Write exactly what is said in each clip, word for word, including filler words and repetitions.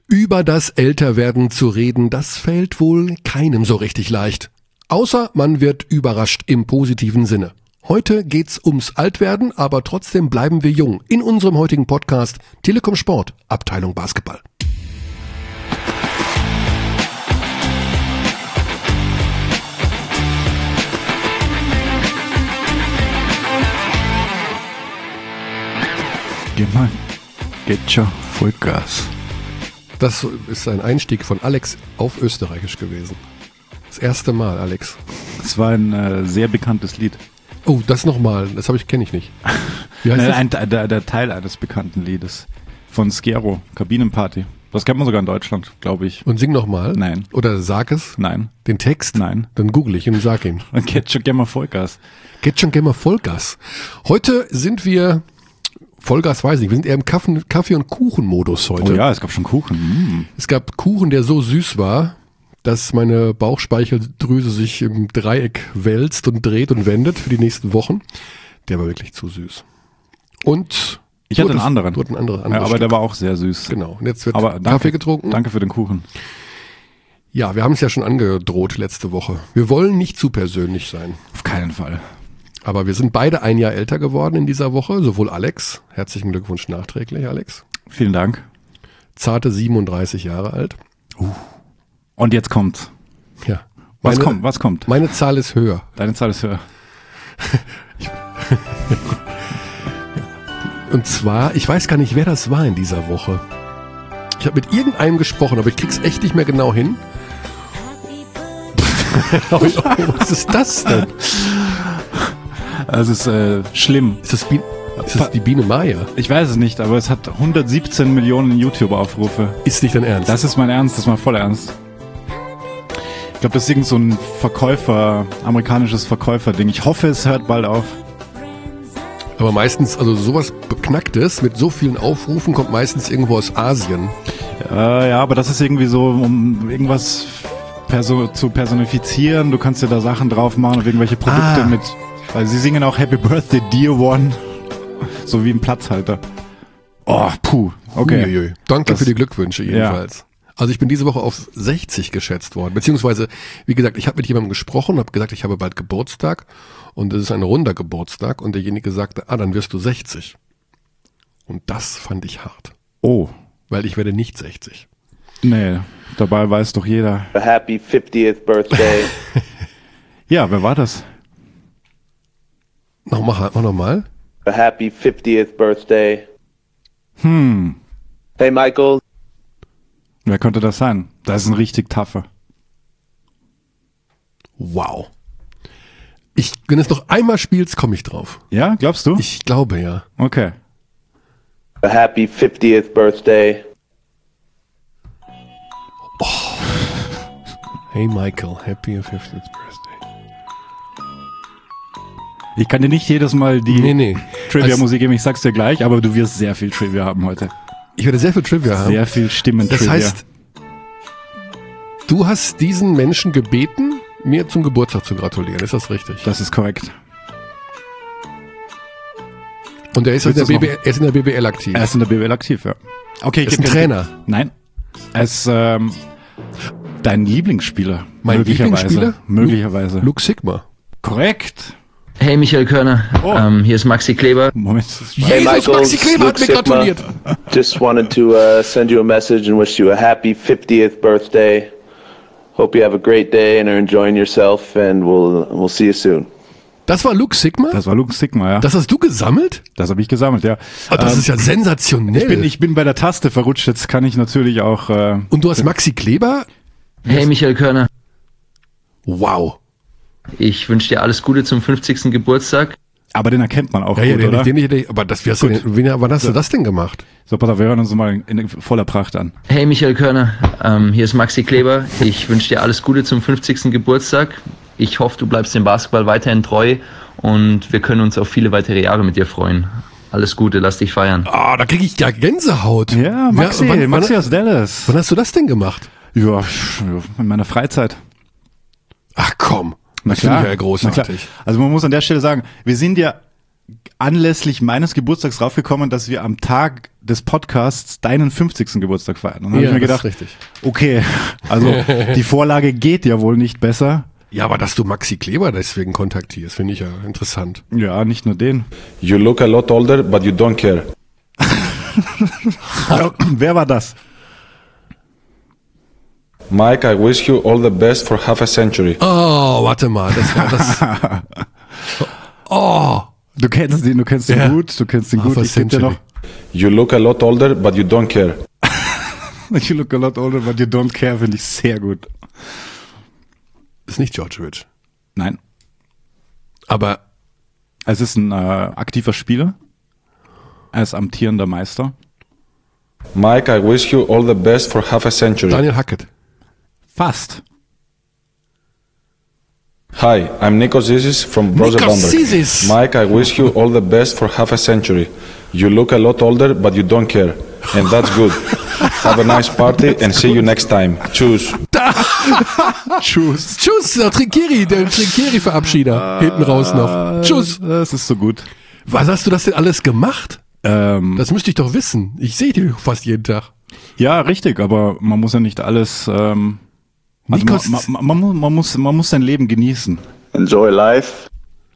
Über das Älterwerden zu reden, das fällt wohl keinem so richtig leicht. Außer man wird überrascht im positiven Sinne. Heute geht's ums Altwerden, aber trotzdem bleiben wir jung. In unserem heutigen Podcast Telekom Sport, Abteilung Basketball. Geh mal, geht schon Vollgas. Das ist ein Einstieg von Alex auf Österreichisch gewesen. Das erste Mal, Alex. Das war ein äh, sehr bekanntes Lied. Oh, das nochmal, das habe ich kenne ich nicht. Wie heißt Nein, das? ein, der, der Teil eines bekannten Liedes von Skero, Kabinenparty. Das kennt man sogar in Deutschland, glaube ich. Und sing nochmal? Nein. Oder sag es? Nein. Den Text? Nein. Dann google ich und sag ihn. Und geht schon gerne mal Vollgas. Geht schon gerne mal Vollgas. Heute sind wir, Vollgas weiß ich nicht, wir sind eher im Kaffee-, Kaffee- und Kuchen-Modus heute. Oh ja, es gab schon Kuchen. Mm. Es gab Kuchen, der so süß war, dass meine Bauchspeicheldrüse sich im Dreieck wälzt und dreht und wendet für die nächsten Wochen. Der war wirklich zu süß. Und Ich hatte einen anderen. Du hattest einen anderen, Ja, anderes aber Stück. der war auch sehr süß. Genau. Und jetzt wird Aber danke, Kaffee getrunken. Danke für den Kuchen. Ja, wir haben es ja schon angedroht letzte Woche. Wir wollen nicht zu persönlich sein. Auf keinen Fall. Aber wir sind beide ein Jahr älter geworden in dieser Woche, sowohl Alex, herzlichen Glückwunsch nachträglich, Alex. Vielen Dank. Zarte siebenunddreißig Jahre alt. Uh. Und jetzt kommt. Ja. Was Meine, kommt? Was kommt? Meine Zahl ist höher. Deine Zahl ist höher. Und zwar, ich weiß gar nicht, wer das war in dieser Woche. Ich habe mit irgendeinem gesprochen, aber ich krieg's echt nicht mehr genau hin. Oh, was ist das denn? Es ist äh, schlimm. Ist das, Bi- ist das die Biene Maya? Ich weiß es nicht, aber es hat hundertsiebzehn Millionen YouTube-Aufrufe. Ist nicht dein Ernst? Das ist mein Ernst, das ist mein voller Ernst. Ich glaube, das ist irgend so ein Verkäufer, amerikanisches Verkäuferding. Ich hoffe, es hört bald auf. Aber meistens, also sowas Beknacktes mit so vielen Aufrufen kommt meistens irgendwo aus Asien. Äh, ja, aber das ist irgendwie so, um irgendwas perso- zu personifizieren. Du kannst dir da Sachen drauf machen und irgendwelche Produkte Ah. mit. Weil sie singen auch Happy Birthday Dear One. So wie ein Platzhalter. Oh, puh. Okay. Uiuiui. Danke Das- für die Glückwünsche jedenfalls. Also ich bin diese Woche auf sechzig geschätzt worden. Beziehungsweise, wie gesagt, ich habe mit jemandem gesprochen und habe gesagt, ich habe bald Geburtstag. Und es ist ein runder Geburtstag. Und derjenige sagte, ah, dann wirst du sechzig. Und das fand ich hart. Oh. Weil ich werde nicht sechzig. Nee, dabei weiß doch jeder. A happy fiftieth birthday. Ja, wer war das? Noch, mach, mach nochmal. A happy fiftieth birthday. Hm. Hey, Michael. Wer könnte das sein? Das ist ein richtig tougher. Wow. Ich, wenn es noch einmal spielst, komme ich drauf. Ja, glaubst du? Ich glaube ja. Okay. A happy fiftieth birthday. Hey Michael, happy fiftieth Birthday. Ich kann dir nicht jedes Mal die Nee, nee. Trivia-Musik geben, ich sag's dir gleich, aber du wirst sehr viel Trivia haben heute. Ich werde sehr viel Trivia haben. Sehr viel Stimmen-Trivia. Das heißt, du hast diesen Menschen gebeten, mir zum Geburtstag zu gratulieren. Ist das richtig? Das ist korrekt. Und er ist, in der, Willst du's B B L, er ist in der B B L aktiv. Er ist in der B W L aktiv, ja. Okay, ich ist ein geb dir- Trainer. Nein. Er ist ähm, dein Lieblingsspieler. Mein möglicherweise. Lieblingsspieler? Möglicherweise. Luke Sigma. Korrekt. Hey Michael Körner, Oh. ähm, hier ist Maxi Kleber. Moment. Hey, Jesus, Michael, Maxi Kleber hat Luke mir Sigma. gratuliert. Just wanted to uh, send you a message and wish you a happy fiftieth birthday. Hope you have a great day and are enjoying yourself, and we'll we'll see you soon. Das war Luke Sigma? Das, Das war Luke Sigma, ja. Das, hast du gesammelt? habe ich gesammelt, ja. Oh, das Ähm, ist ja sensationell. ich bin, ich bin bei der Taste verrutscht, jetzt kann ich natürlich auch... Äh, Und du hast Maxi Kleber? Hey Michael Körner, Wow. ich wünsche dir alles Gute zum fünfzigsten Geburtstag. aber den erkennt man auch Ja, ja, gut, den, oder? den, den, den, aber das, wie hast du Gut. denn, wen, wann hast du das denn gemacht? So, pass auf, wir hören uns mal in, in voller Pracht an. Hey Michael Körner, ähm, hier ist Maxi Kleber. Ich wünsche dir alles Gute zum fünfzigsten Geburtstag. Ich hoffe, du bleibst dem Basketball weiterhin treu und wir können uns auf viele weitere Jahre mit dir freuen. Alles Gute, lass dich feiern. Ah, da kriege ich ja Gänsehaut. Ja, Maxi, Ja, wann, Maxi wann, aus Dallas. wann hast du das denn gemacht? Ja, in meiner Freizeit. Ach komm. Na Das finde klar, ich ja na klar. großartig. Also man muss an der Stelle sagen, wir sind ja anlässlich meines Geburtstags draufgekommen, dass wir am Tag des Podcasts deinen fünfzigsten Geburtstag feiern. Und dann Ja, habe ich mir das gedacht, ist richtig. okay, also die Vorlage geht ja wohl nicht besser. Ja, aber dass du Maxi Kleber deswegen kontaktierst, finde ich ja interessant. Ja, nicht nur den. You look a lot older, but you don't care. Wer war das? Mike, I wish you all the best for half a century. Oh, warte mal, das war das. Oh, Du kennst ihn, du kennst ihn Ja. gut, du kennst ihn Half gut. a Ich kenn dir noch. You look a lot older, but you don't care. You look a lot older, but you don't care, finde ich sehr gut. ist nicht Djordjevic. Nein. Aber Es ist ein äh, aktiver Spieler. Er ist amtierender Meister. Mike, I wish you all the best for half a century. Daniel Hackett. Fast. Hi, I'm Nikos Zizis from Brose Nikos Bamberg. Zizis. Mike, I wish you all the best for half a century. You look a lot older, but you don't care. And that's good. Have a nice party and see you next time. Tschüss. Tschüss. Tschüss, der Trinkieri, der Trinkieri-Verabschieder. Hinten raus noch. Tschüss. Das ist so gut. Was hast du das denn alles gemacht? Ähm, Das müsste ich doch wissen. Ich sehe dich fast jeden Tag. ja, richtig, aber man muss ja nicht alles. Ähm, also Nikos- man, man, man, mu- man, muss, man muss sein Leben genießen. Enjoy life.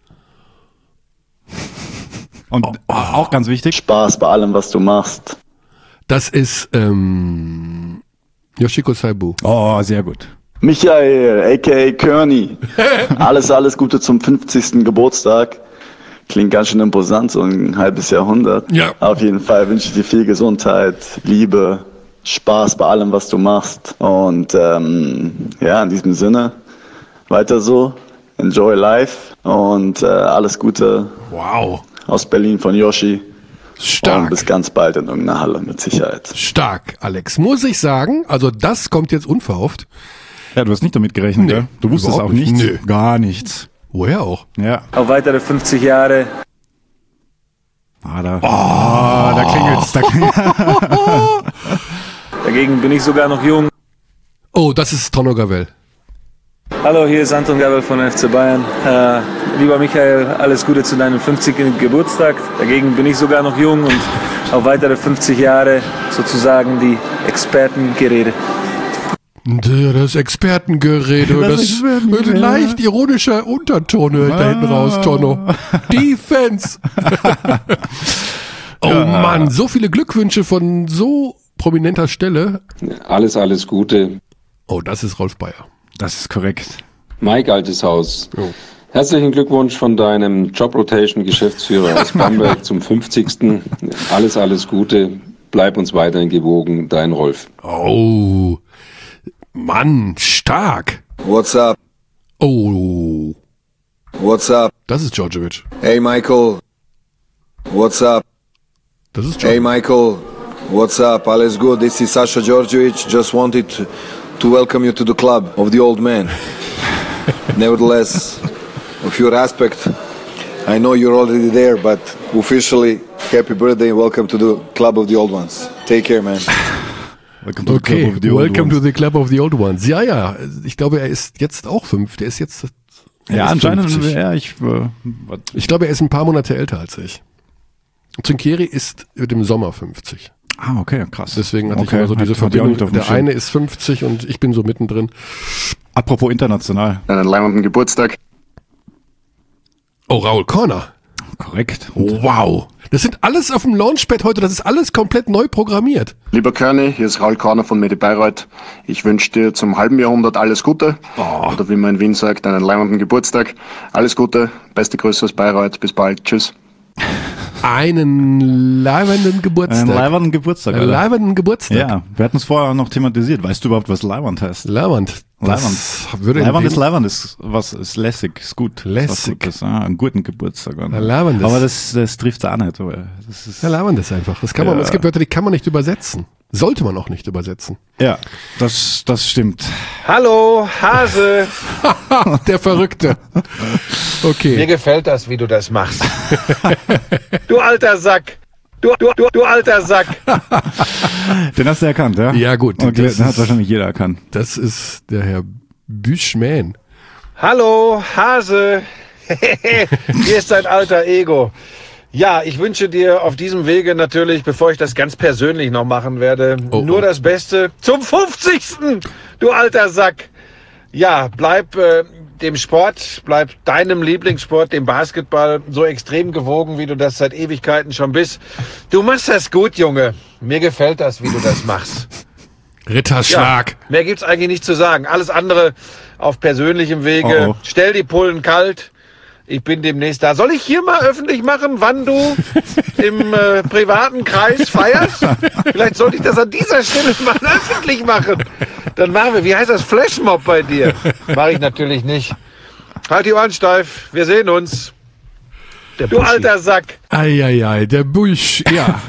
Und auch ganz wichtig. Spaß bei allem, was du machst. Das ist ähm, Yoshiko Saibu. Oh, sehr gut. Michael, aka Kearney. Alles, alles Gute zum fünfzigsten Geburtstag. Klingt ganz schön imposant, so ein halbes Jahrhundert. Ja. Auf jeden Fall wünsche ich dir viel Gesundheit, Liebe, Spaß bei allem, was du machst. Und ähm, ja, in diesem Sinne, weiter so. Enjoy life und äh, alles Gute Wow. aus Berlin von Yoshi. Und Stark. bis ganz bald in irgendeiner Halle, mit Sicherheit. Stark, Alex. Muss ich sagen, also das kommt jetzt unverhofft. Ja, du hast nicht damit gerechnet, Nee, gell? Du wusstest überhaupt auch nicht. nichts. Nö. Gar nichts. Woher auch? Ja. Auf weitere fünfzig Jahre. Ah, da, oh. da klingelt's. Da klingelt. Dagegen bin ich sogar noch jung. Oh, das ist Tono Gavel. Hallo, hier ist Anton Gabel von F C Bayern. Äh, lieber Michael, alles Gute zu deinem fünfzigsten Geburtstag. Dagegen bin ich sogar noch jung und auf weitere fünfzig Jahre sozusagen die Expertengerede. Das Expertengerede, das, Das Expertengerede. leicht ironischer Unterton höre ich da hinten raus, Tono. Defense. Oh Mann, so viele Glückwünsche von so prominenter Stelle. Alles, alles Gute. Oh, das ist Rolf Bayer. Das ist korrekt. Mike Altes Haus. Oh. Herzlichen Glückwunsch von deinem Job Rotation Geschäftsführer aus Bamberg zum fünfzigsten Alles, alles Gute. Bleib uns weiterhin gewogen. Dein Rolf. Oh, Mann, stark. What's up? Oh, What's up? das ist Djordjevic. Hey, Michael. What's up? Das ist Hey, Djordjevic. Michael. What's up? All is good. This is Sasha Djordjevic. Just wanted to, to welcome you to the club of the old man. Nevertheless, of your aspect, I know you're already there, but officially, happy birthday and welcome to the club of the old ones. Take care, man. Welcome to the Okay, Club of the Old welcome Ones. to the Club of the Old Ones. Ja, ja, ich glaube, er ist jetzt auch fünf. Der ist jetzt er Ja, ist anscheinend. fünfzig. Ja, ich. Äh, was- Ich glaube, er ist ein paar Monate älter als ich. Trinkieri ist mit dem Sommer fünfzig. ah, okay, krass. Deswegen hatte okay, ich immer so diese hat- hatte ich auch Verbindung. nicht auf dem Der Schirm. eine ist fünfzig und ich bin so mittendrin. Apropos international. Einen leibenden Geburtstag. Oh, Raul Corner. Korrekt. Wow. Das sind alles auf dem Launchpad heute. Das ist alles komplett neu programmiert. Lieber Körny, hier ist Raul Korner von Medi Bayreuth. Ich wünsche dir zum halben Jahrhundert alles Gute. Oder wie man in Wien sagt, einen leibenden Geburtstag. Alles Gute, beste Grüße aus Bayreuth. Bis bald. Tschüss. Einen leibenden Geburtstag. Einen leibenden Geburtstag. Einen Alter. leibenden Geburtstag. Ja, wir hatten es vorher noch thematisiert. Weißt du überhaupt, was Leiband heißt? Leibend. Leiband. Das würde in Leiband dem- ist Leiband, ist was ist lässig, ist gut. Lässig. Ist was Gutes. Ah, einen guten Geburtstag. Ja, Leibendes. Aber das, das trifft auch nicht. Aber das ist, Ja, Leibend ist einfach. Das kann man, Ja. Es gibt Wörter, die kann man nicht übersetzen. Sollte man auch nicht übersetzen. ja, das, das stimmt. Hallo, Hase. Der Verrückte. Mir Okay. gefällt das, wie du das machst. Du alter Sack. Du, du, du, du alter Sack. Den hast du erkannt, ja? Ja, gut. Okay, Das den hat ist- wahrscheinlich jeder erkannt. Das ist der Herr Büschmann. Hallo, Hase. Hier ist dein alter Ego. Ja, ich wünsche dir auf diesem Wege natürlich, bevor ich das ganz persönlich noch machen werde, oh, nur oh. das Beste zum fünfzigsten Du alter Sack. Ja, bleib äh, dem Sport, bleib deinem Lieblingssport, dem Basketball, so extrem gewogen, wie du das seit Ewigkeiten schon bist. Du machst das gut, Junge. Mir gefällt das, wie du das machst. Ritterschlag. Ja, mehr gibt's eigentlich nicht zu sagen. Alles andere auf persönlichem Wege. Oh, oh. Stell die Pullen kalt. Ich bin demnächst da. Soll ich hier mal öffentlich machen, wann du im äh, privaten Kreis feierst? Vielleicht sollte ich das an dieser Stelle mal öffentlich machen. Dann machen wir, wie heißt das, Flashmob bei dir? Mache ich natürlich nicht. Halt die Ohren steif. Wir sehen uns. Der du alter Sack. Eieiei, der Busch, ja.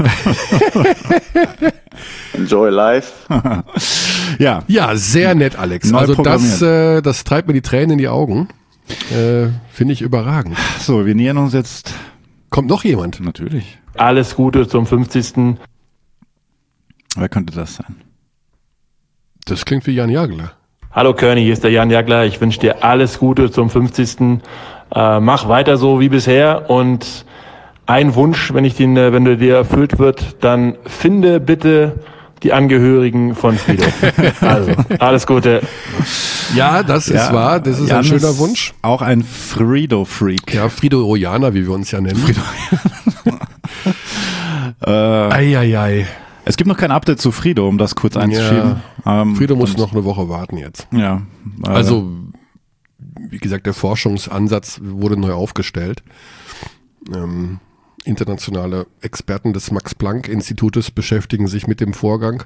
Enjoy life. Ja. Ja, sehr nett, Alex. Neu also das, äh, das treibt mir die Tränen in die Augen. Äh, Finde ich überragend. So, wir nähern uns jetzt. Kommt noch jemand? Natürlich. Alles Gute zum fünfzigsten Wer könnte das sein? Das klingt wie Jan Jagler. Hallo Körny, hier ist der Jan Jagler. Ich wünsche dir alles Gute zum fünfzigsten Äh, mach weiter so wie bisher und ein Wunsch, wenn ich den, wenn der dir erfüllt wird, dann finde bitte die Angehörigen von Frido. Also, alles Gute. Ja, das ist ja, wahr. Das ist Jan ein schöner ist Wunsch. Auch ein Frido-Freak. Ja, Frido-Rojaner, wie wir uns ja nennen. Frido. äh, Eieiei. Es gibt noch kein Update zu Frido, um das kurz einzuschieben. Ja, ähm, Frido muss noch eine Woche warten jetzt. Ja. Äh, also, wie gesagt, der Forschungsansatz wurde neu aufgestellt. Ähm, internationale Experten des Max-Planck-Institutes beschäftigen sich mit dem Vorgang.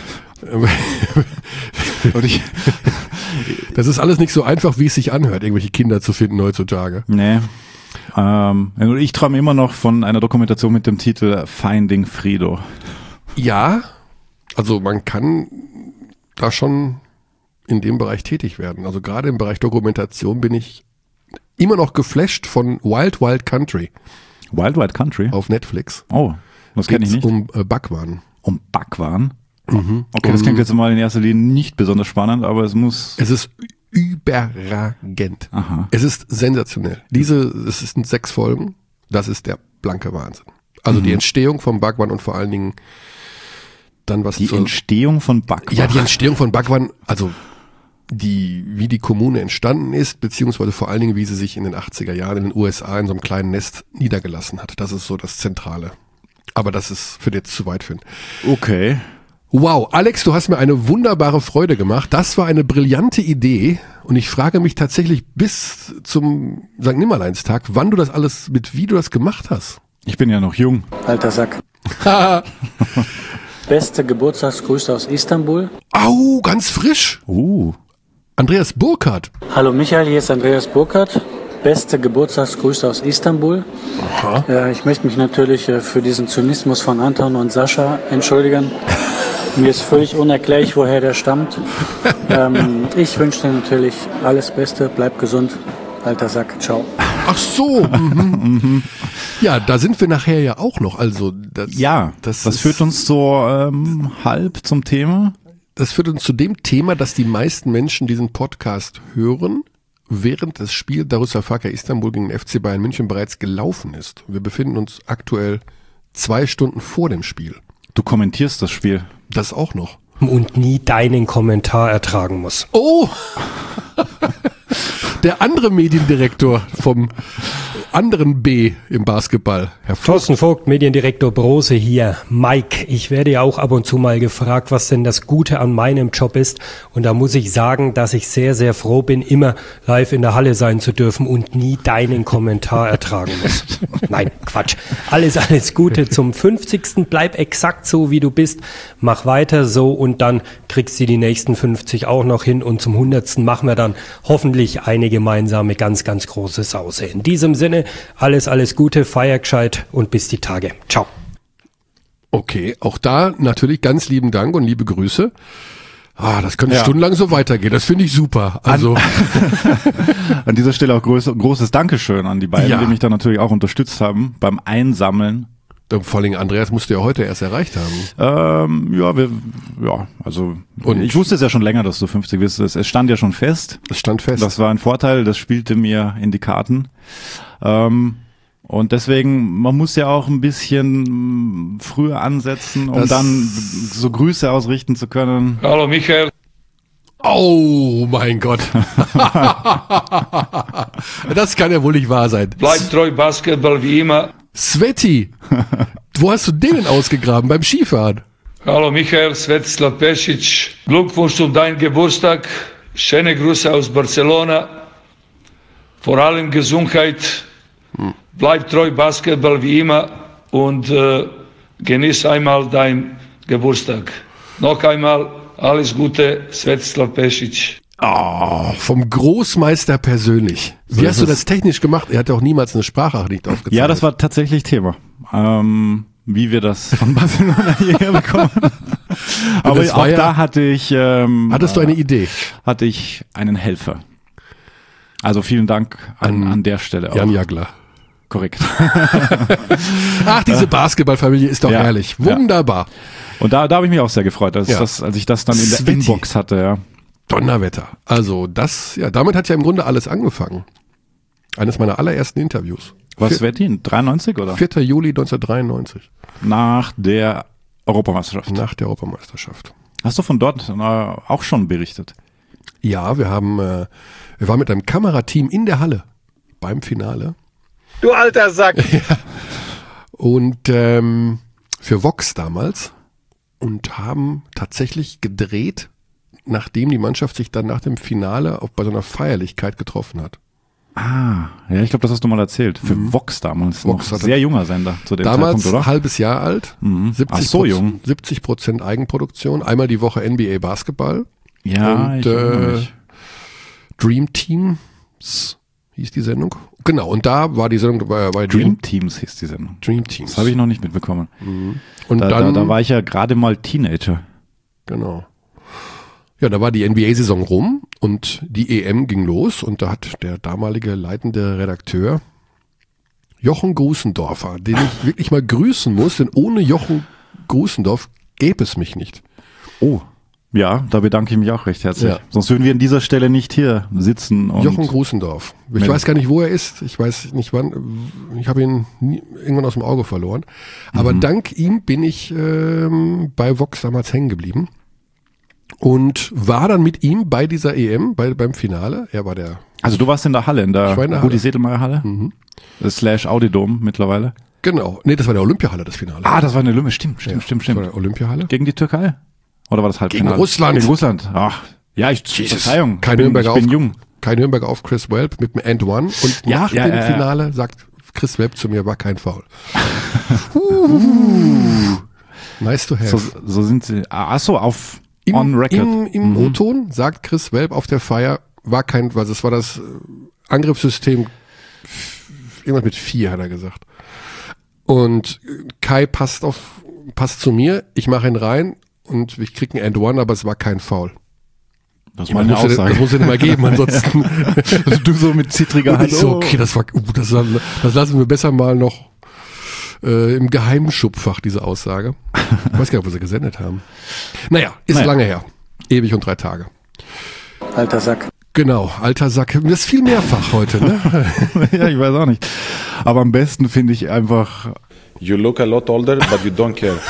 Und ich, das ist alles nicht so einfach, wie es sich anhört, irgendwelche Kinder zu finden heutzutage. Nee. Ähm, ich träume immer noch von einer Dokumentation mit dem Titel Finding Frido. Ja, also man kann da schon in dem Bereich tätig werden. Also gerade im Bereich Dokumentation bin ich immer noch geflasht von Wild Wild Country. Wild Wild Country? Auf Netflix. Oh, das kenne ich nicht. Um äh, Backwaren. Um Backwaren? Mhm. Okay, das klingt jetzt mal in erster Linie nicht besonders spannend, aber es muss... Es ist überragend. Aha. Es ist sensationell. Diese, es sind sechs Folgen. Das ist der blanke Wahnsinn. Also mhm. die Entstehung vom Backwaren und vor allen Dingen dann was Die zur, Entstehung von Backwaren? Ja, die Entstehung von Backwaren, also die, wie die Kommune entstanden ist, beziehungsweise vor allen Dingen, wie sie sich in den achtziger Jahren in den U S A in so einem kleinen Nest niedergelassen hat. Das ist so das Zentrale. Aber das ist für jetzt zu weit für ihn. Okay. Wow, Alex, du hast mir eine wunderbare Freude gemacht. Das war eine brillante Idee und ich frage mich tatsächlich bis zum Sankt Nimmerleinstag, wann du das alles, mit wie du das gemacht hast. Ich bin ja noch jung. Alter Sack. Beste Geburtstagsgrüße aus Istanbul. Au, ganz frisch. Uh. Andreas Burkhardt. Hallo Michael, hier ist Andreas Burkhardt. Beste Geburtstagsgrüße aus Istanbul. Aha. Äh, ich möchte mich natürlich äh, für diesen Zynismus von Anton und Sascha entschuldigen. Mir ist völlig unerklärlich, woher der stammt. ähm, ich wünsche dir natürlich alles Beste, bleib gesund. Alter Sack, ciao. Ach so. Mhm. Ja, da sind wir nachher ja auch noch. Also das, ja, das, das ist, führt uns so ähm, halb zum Thema. Das führt uns zu dem Thema, dass die meisten Menschen diesen Podcast hören, während das Spiel Darüşşafaka Istanbul gegen den F C Bayern München bereits gelaufen ist. Wir befinden uns aktuell zwei Stunden vor dem Spiel. Du kommentierst das Spiel. Das auch noch. Und nie deinen Kommentar ertragen muss. Oh! Der andere Mediendirektor vom anderen B im Basketball, Herr Vogt. Thorsten Vogt, Mediendirektor Brose hier. Mike, ich werde ja auch ab und zu mal gefragt, was denn das Gute an meinem Job ist. Und da muss ich sagen, dass ich sehr, sehr froh bin, immer live in der Halle sein zu dürfen und nie deinen Kommentar ertragen muss. Nein, Quatsch. Alles, alles Gute zum fünfzigsten Bleib exakt so, wie du bist. Mach weiter so und dann kriegst du die nächsten fünfzig auch noch hin. Und zum hundertsten machen wir dann hoffentlich eine gemeinsame, ganz, ganz große Sause. In diesem Sinne, alles, alles Gute, feier gescheit und bis die Tage. Ciao. Okay, auch da natürlich ganz lieben Dank und liebe Grüße. Ah, das könnte ja. stundenlang so weitergehen. Das finde ich super. Also an, an dieser Stelle auch groß, großes Dankeschön an die beiden, ja. die mich da natürlich auch unterstützt haben beim Einsammeln. Vor allem Andreas musste ja heute erst erreicht haben. Ähm, ja, wir, ja, also und ich wusste es ja schon länger, dass du fünfzig bist. Es stand ja schon fest. Es stand fest. Das war ein Vorteil, das spielte mir in die Karten. Ähm, Und deswegen, man muss ja auch ein bisschen früher ansetzen, um Das- dann so Grüße ausrichten zu können. Hallo Michael. Oh mein Gott. Das kann ja wohl nicht wahr sein. Bleib treu Basketball wie immer. Sveti, wo hast du den denn ausgegraben? Beim Skifahren? Hallo Michael, Svetislav Pešić. Glückwunsch zu deinem Geburtstag. Schöne Grüße aus Barcelona. Vor allem Gesundheit. Bleib treu Basketball wie immer und äh, genieß einmal deinen Geburtstag. Noch einmal alles Gute, Svetislav Pešić. Oh, vom Großmeister persönlich. So Wie ist hast du es. das technisch gemacht? Er hat ja auch niemals eine Sprachnachricht aufgezeichnet. Ja, das war tatsächlich Thema. Ähm, wie wir das von Barcelona hierher bekommen. Aber das auch war ja- da hatte ich... Ähm, Hattest du eine Idee? Hatte ich einen Helfer. Also vielen Dank an, an der Stelle auch. Jan Jagler. Korrekt. Ach, diese Basketballfamilie ist doch Ja, herrlich. ja. Wunderbar. Und da, da habe ich mich auch sehr gefreut, als, Ja. das, als ich das dann in der Sveti. Inbox hatte. Ja. Donnerwetter. Also das, ja, damit hat ja im Grunde alles angefangen. Eines meiner allerersten Interviews. Was Vier- Svetin? dreiundneunzig oder? vierter Juli neunzehnhundertdreiundneunzig. Nach der Europameisterschaft. Nach der Europameisterschaft. Hast du von dort äh, auch schon berichtet? Ja, wir haben, äh, wir waren mit einem Kamerateam in der Halle beim Finale. Du alter Sack. Und ähm, für Vox damals und haben tatsächlich gedreht, nachdem die Mannschaft sich dann nach dem Finale auch bei so einer Feierlichkeit getroffen hat. Ah, ja, ich glaube, das hast du mal erzählt. Für Vox damals. Vox noch hatte- sehr junger Sender zu dem Damals Zeitpunkt, oder? halbes Jahr alt, Mhm. siebzig Ach so jung. siebzig Prozent Eigenproduktion, einmal die Woche N B A Basketball. Ja, und ich erinnere äh, mich. Dream Teams hieß die Sendung. Genau, und da war die Sendung bei, bei Dream Teams hieß die Sendung. Dream Teams. Das habe ich noch nicht mitbekommen. Und da, dann, da, da war ich ja gerade mal Teenager. Genau. Ja, da war die N B A-Saison rum und die E M ging los und da hat der damalige leitende Redakteur Jochen Grusendorfer, den ich wirklich mal grüßen muss, denn ohne Jochen Grusendorf gäbe es mich nicht. Oh, ja, da bedanke ich mich auch recht herzlich. Ja. Sonst würden wir an dieser Stelle nicht hier sitzen. Und Jochen Grusendorf. Ich Mit- weiß gar nicht, wo er ist. Ich weiß nicht wann. Ich habe ihn nie, irgendwann aus dem Auge verloren. Aber Mhm. dank ihm bin ich ähm, bei Vox damals hängen geblieben und war dann mit ihm bei dieser E M, bei, beim Finale. Er war der. Also du warst in der Halle, in der Ich war in der Rudi Halle. Sedelmeier Halle, Mhm. slash Audidom mittlerweile. Genau. Nee, das war der Olympiahalle, das Finale. Ah, das war eine Lümme, stimmt, stimmt, Ja, stimmt, das war stimmt. der Olympiahalle. Gegen die Türkei? Oder war das Halbfinale? Gegen Russland. Gegen Russland. Ach, ja, ich, Verzeihung, Kein ich bin, Nürnberger ich bin auf, jung. Kein Nürnberger auf Chris Welp mit dem And One und Ja, nach ja, dem ja, ja. Finale sagt Chris Welp zu mir, war kein Foul. uh, nice to have. So, so sind sie. Ah, ach so, auf Im, on record. Im, im Mhm. O-Ton sagt Chris Welp auf der Feier, war kein, was es war das äh, Angriffssystem, f- irgendwas mit vier, hat er gesagt. Und äh, Kai passt auf, passt zu mir, ich mache ihn rein und ich krieg einen And One, aber es war kein Foul. Das Ja, war eine muss ja- Aussage. das muss ja nicht mal geben, ansonsten. Also du so mit zittriger Und Hand. ich so, oh. okay, das war, uh, das, war- das lassen wir besser mal noch äh, im Geheimschubfach, diese Aussage. Ich weiß gar nicht, ob wir sie gesendet haben. Naja, ist Naja. lange her. Ewig und drei Tage. Alter Sack. Genau, alter Sack. Das ist viel mehrfach heute, ne? Ja, ich weiß auch nicht. Aber am besten finde ich einfach. You look a lot older, but you don't care.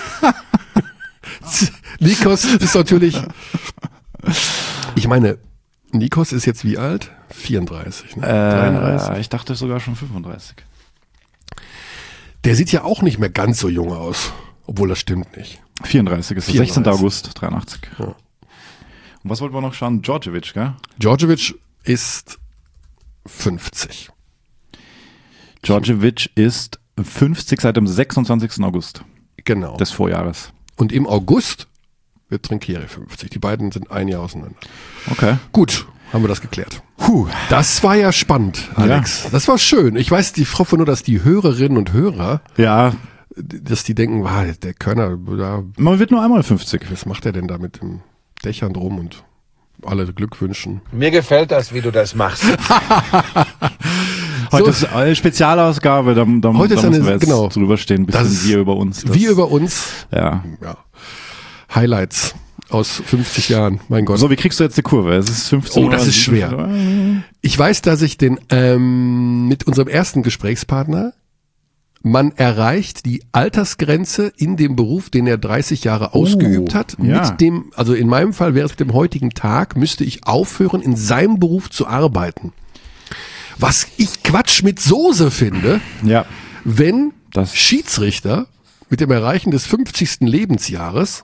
Nikos ist natürlich. Ich meine, Nikos ist jetzt wie alt? vierunddreißig, ne? dreiunddreißig. Äh, ich dachte sogar schon fünfunddreißig. Der sieht ja auch nicht mehr ganz so jung aus. Obwohl das stimmt nicht. vierunddreißig ist der vierunddreißig. sechzehnten August dreiundachtzig. Ja. Und was wollten wir noch schauen? Djordjevic, gell? Djordjevic ist fünfzig. Djordjevic ist fünfzig seit dem sechsundzwanzigsten August Genau. des Vorjahres. Und im August wird Trinkieri fünfzig. Die beiden sind ein Jahr auseinander. Okay. Gut, haben wir das geklärt. Puh. Das war ja spannend, Alex. Das war schön. Ich weiß, ich hoffe nur, dass die Hörerinnen und Hörer, Ja, dass die denken, wow, der Körner, da, man wird nur einmal fünfzig. was macht er denn da mit den Dächern drum und alle Glück wünschen. Mir gefällt das, wie du das machst. Heute So. ist eine Spezialausgabe, da, da, Heute da ist eine- müssen wir jetzt genau. drüber stehen, ein bisschen Das ist- wir über uns. Das, Wie über uns, Ja. ja, Highlights aus fünfzig Jahren, mein Gott. So, wie kriegst du jetzt die Kurve? Es ist fünfzehn Oh, das Uhr. ist schwer. Ich weiß, dass ich den ähm, mit unserem ersten Gesprächspartner man erreicht die Altersgrenze in dem Beruf, den er dreißig Jahre ausgeübt uh, hat. Ja. Mit dem, also in meinem Fall wäre es mit dem heutigen Tag, müsste ich aufhören, in seinem Beruf zu arbeiten. Was ich Quatsch mit Soße finde, ja. wenn das Schiedsrichter mit dem Erreichen des fünfzigsten Lebensjahres,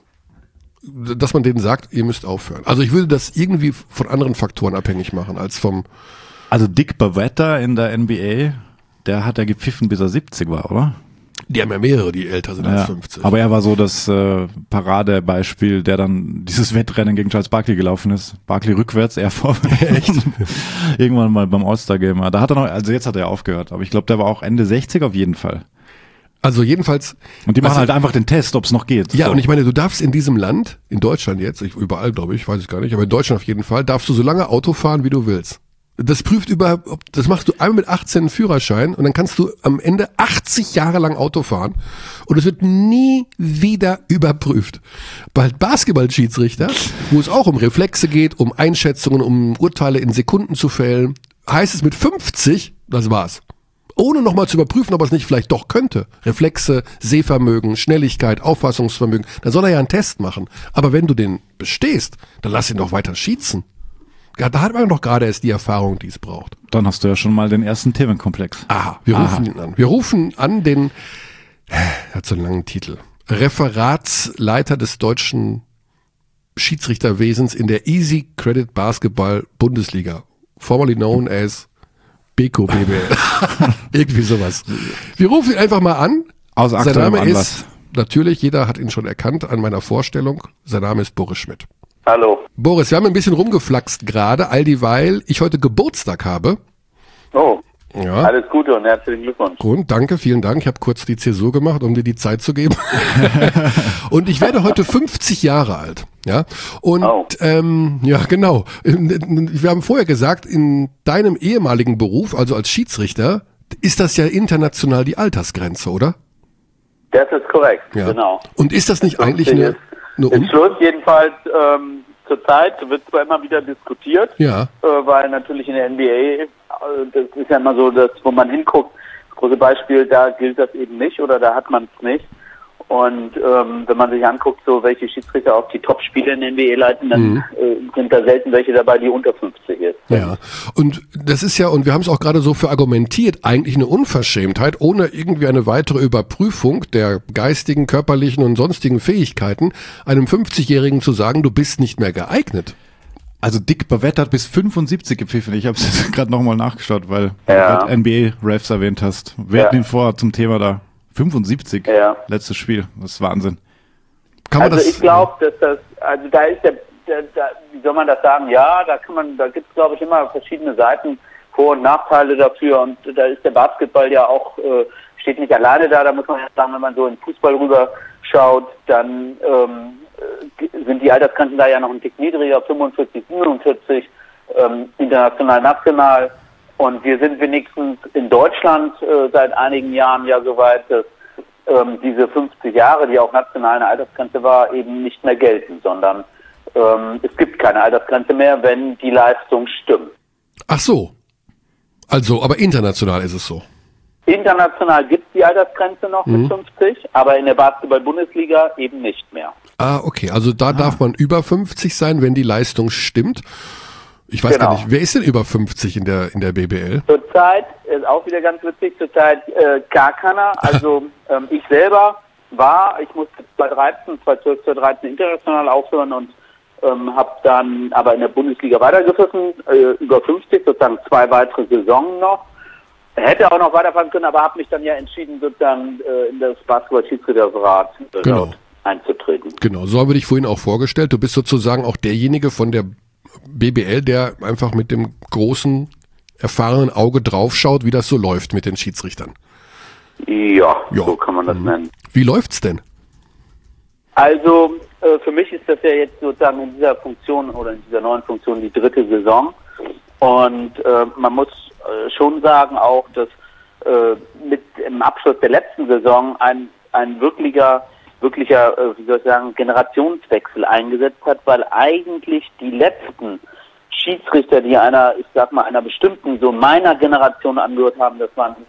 dass man denen sagt, ihr müsst aufhören. Also ich würde das irgendwie von anderen Faktoren abhängig machen, als vom... Also Dick Bavetta in der N B A, der hat ja gepfiffen, bis er siebzig war, oder? Die haben ja mehrere, die älter sind ja, als fünfzig. Aber er war so das äh, Paradebeispiel, der dann dieses Wettrennen gegen Charles Barkley gelaufen ist. Barkley rückwärts, er vorwärts. Echt? Irgendwann mal beim All-Star-Game. Da hat er noch, also jetzt hat er aufgehört, aber ich glaube, der war auch Ende sechzig auf jeden Fall. Also jedenfalls... Und die machen also, halt einfach den Test, ob es noch geht. Ja, so. und ich meine, du darfst in diesem Land, in Deutschland jetzt, ich, überall glaube ich, weiß ich gar nicht, aber in Deutschland auf jeden Fall, darfst du so lange Auto fahren, wie du willst. Das prüft überhaupt, das machst du einmal mit achtzehn einen Führerschein und dann kannst du am Ende achtzig Jahre lang Auto fahren und es wird nie wieder überprüft. Bei Basketballschiedsrichter, wo es auch um Reflexe geht, um Einschätzungen, um Urteile in Sekunden zu fällen, heißt es mit fünfzig, das war's. Ohne nochmal zu überprüfen, ob er es nicht vielleicht doch könnte. Reflexe, Sehvermögen, Schnelligkeit, Auffassungsvermögen, dann soll er ja einen Test machen. Aber wenn du den bestehst, dann lass ihn doch weiter schießen. Ja, da hat man doch gerade erst die Erfahrung, die es braucht. Dann hast du ja schon mal den ersten Themenkomplex. Aha, wir Aha. rufen ihn an. Wir rufen an den, er hat so einen langen Titel, Referatsleiter des deutschen Schiedsrichterwesens in der Easy Credit Basketball Bundesliga, formerly known as Beko B B L. Irgendwie sowas. Wir rufen ihn einfach mal an. Aus aktuellem Sein Name Anlass. ist, natürlich, jeder hat ihn schon erkannt an meiner Vorstellung. Sein Name ist Boris Schmidt. Hallo. Boris, wir haben ein bisschen rumgeflaxt gerade, all dieweil ich heute Geburtstag habe. Oh, ja. Alles Gute und herzlichen Glückwunsch. Und danke, vielen Dank. Ich habe kurz die Zäsur gemacht, um dir die Zeit zu geben. Und ich werde heute fünfzig Jahre alt. Ja. Und oh. ähm, ja, genau. Wir haben vorher gesagt, in deinem ehemaligen Beruf, also als Schiedsrichter, ist das ja international die Altersgrenze, oder? Das ist korrekt, ja. Genau. Und ist das nicht das eigentlich eine... eine Im Schluss jedenfalls ähm, zurzeit wird zwar immer wieder diskutiert, ja. äh, weil natürlich in der N B A, äh, das ist ja immer so, dass, wo man hinguckt, das große Beispiel, da gilt das eben nicht oder da hat man es nicht. Und ähm, wenn man sich anguckt, so welche Schiedsrichter auch die Top-Spiele in der N B A leiten, dann mhm. äh, sind da selten welche dabei, die unter fünfzig ist. Ja, und das ist ja, und wir haben es auch gerade so für argumentiert, eigentlich eine Unverschämtheit, ohne irgendwie eine weitere Überprüfung der geistigen, körperlichen und sonstigen Fähigkeiten, einem fünfzigjährigen zu sagen, du bist nicht mehr geeignet. Also Dick Bavetta hat bis fünfundsiebzig gepfiffen. Ich habe es gerade nochmal nachgeschaut, weil ja. du gerade N B A-Refs erwähnt hast. Wir ja. hatten ihn vor zum Thema da. fünfundsiebzig, ja. letztes Spiel, das ist Wahnsinn. Kann man also das, ich glaube, dass das, also da ist der, der, der, wie soll man das sagen, ja, da kann man, da gibt es glaube ich immer verschiedene Seiten, Vor- und Nachteile dafür und da ist der Basketball ja auch, äh, steht nicht alleine da, da muss man ja sagen, wenn man so in Fußball rüber schaut, dann ähm, sind die Altersgrenzen da ja noch ein Tick niedriger, fünfundvierzig, siebenundvierzig, ähm, international, national. Und wir sind wenigstens in Deutschland äh, seit einigen Jahren ja soweit, dass ähm, diese fünfzig Jahre, die auch national eine Altersgrenze war, eben nicht mehr gelten, sondern ähm, es gibt keine Altersgrenze mehr, wenn die Leistung stimmt. Ach so. Also, aber international ist es so. International gibt es die Altersgrenze noch mhm. mit fünfzig, aber in der Basketball-Bundesliga eben nicht mehr. Ah, okay. Also da ah. darf man über fünfzig sein, wenn die Leistung stimmt. Ich weiß genau. gar nicht, wer ist denn über fünfzig in der in der B B L? Zurzeit, ist auch wieder ganz witzig, zurzeit äh, gar keiner. Also ähm, ich selber war, ich musste zweitausenddreizehn, zweitausendzwölf, international aufhören und ähm, habe dann aber in der Bundesliga weitergepfiffen, äh, über fünfzig, sozusagen zwei weitere Saisonen noch. Hätte auch noch weiterfahren können, aber habe mich dann ja entschieden, sozusagen äh, in das Basketball-Schiedsrichterrat äh, genau. einzutreten. Genau, so haben wir dich vorhin auch vorgestellt. Du bist sozusagen auch derjenige von der B B L, der einfach mit dem großen, erfahrenen Auge draufschaut, wie das so läuft mit den Schiedsrichtern. Ja, ja. So kann man das mhm. nennen. Wie läuft's denn? Also äh, für mich ist das ja jetzt sozusagen in dieser Funktion oder in dieser neuen Funktion die dritte Saison. Und äh, man muss äh, schon sagen auch, dass äh, mit dem Abschluss der letzten Saison ein, ein wirklicher wirklicher, wie soll ich sagen, Generationswechsel eingesetzt hat, weil eigentlich die letzten Schiedsrichter, die einer, ich sag mal, einer bestimmten, so meiner Generation angehört haben, das waren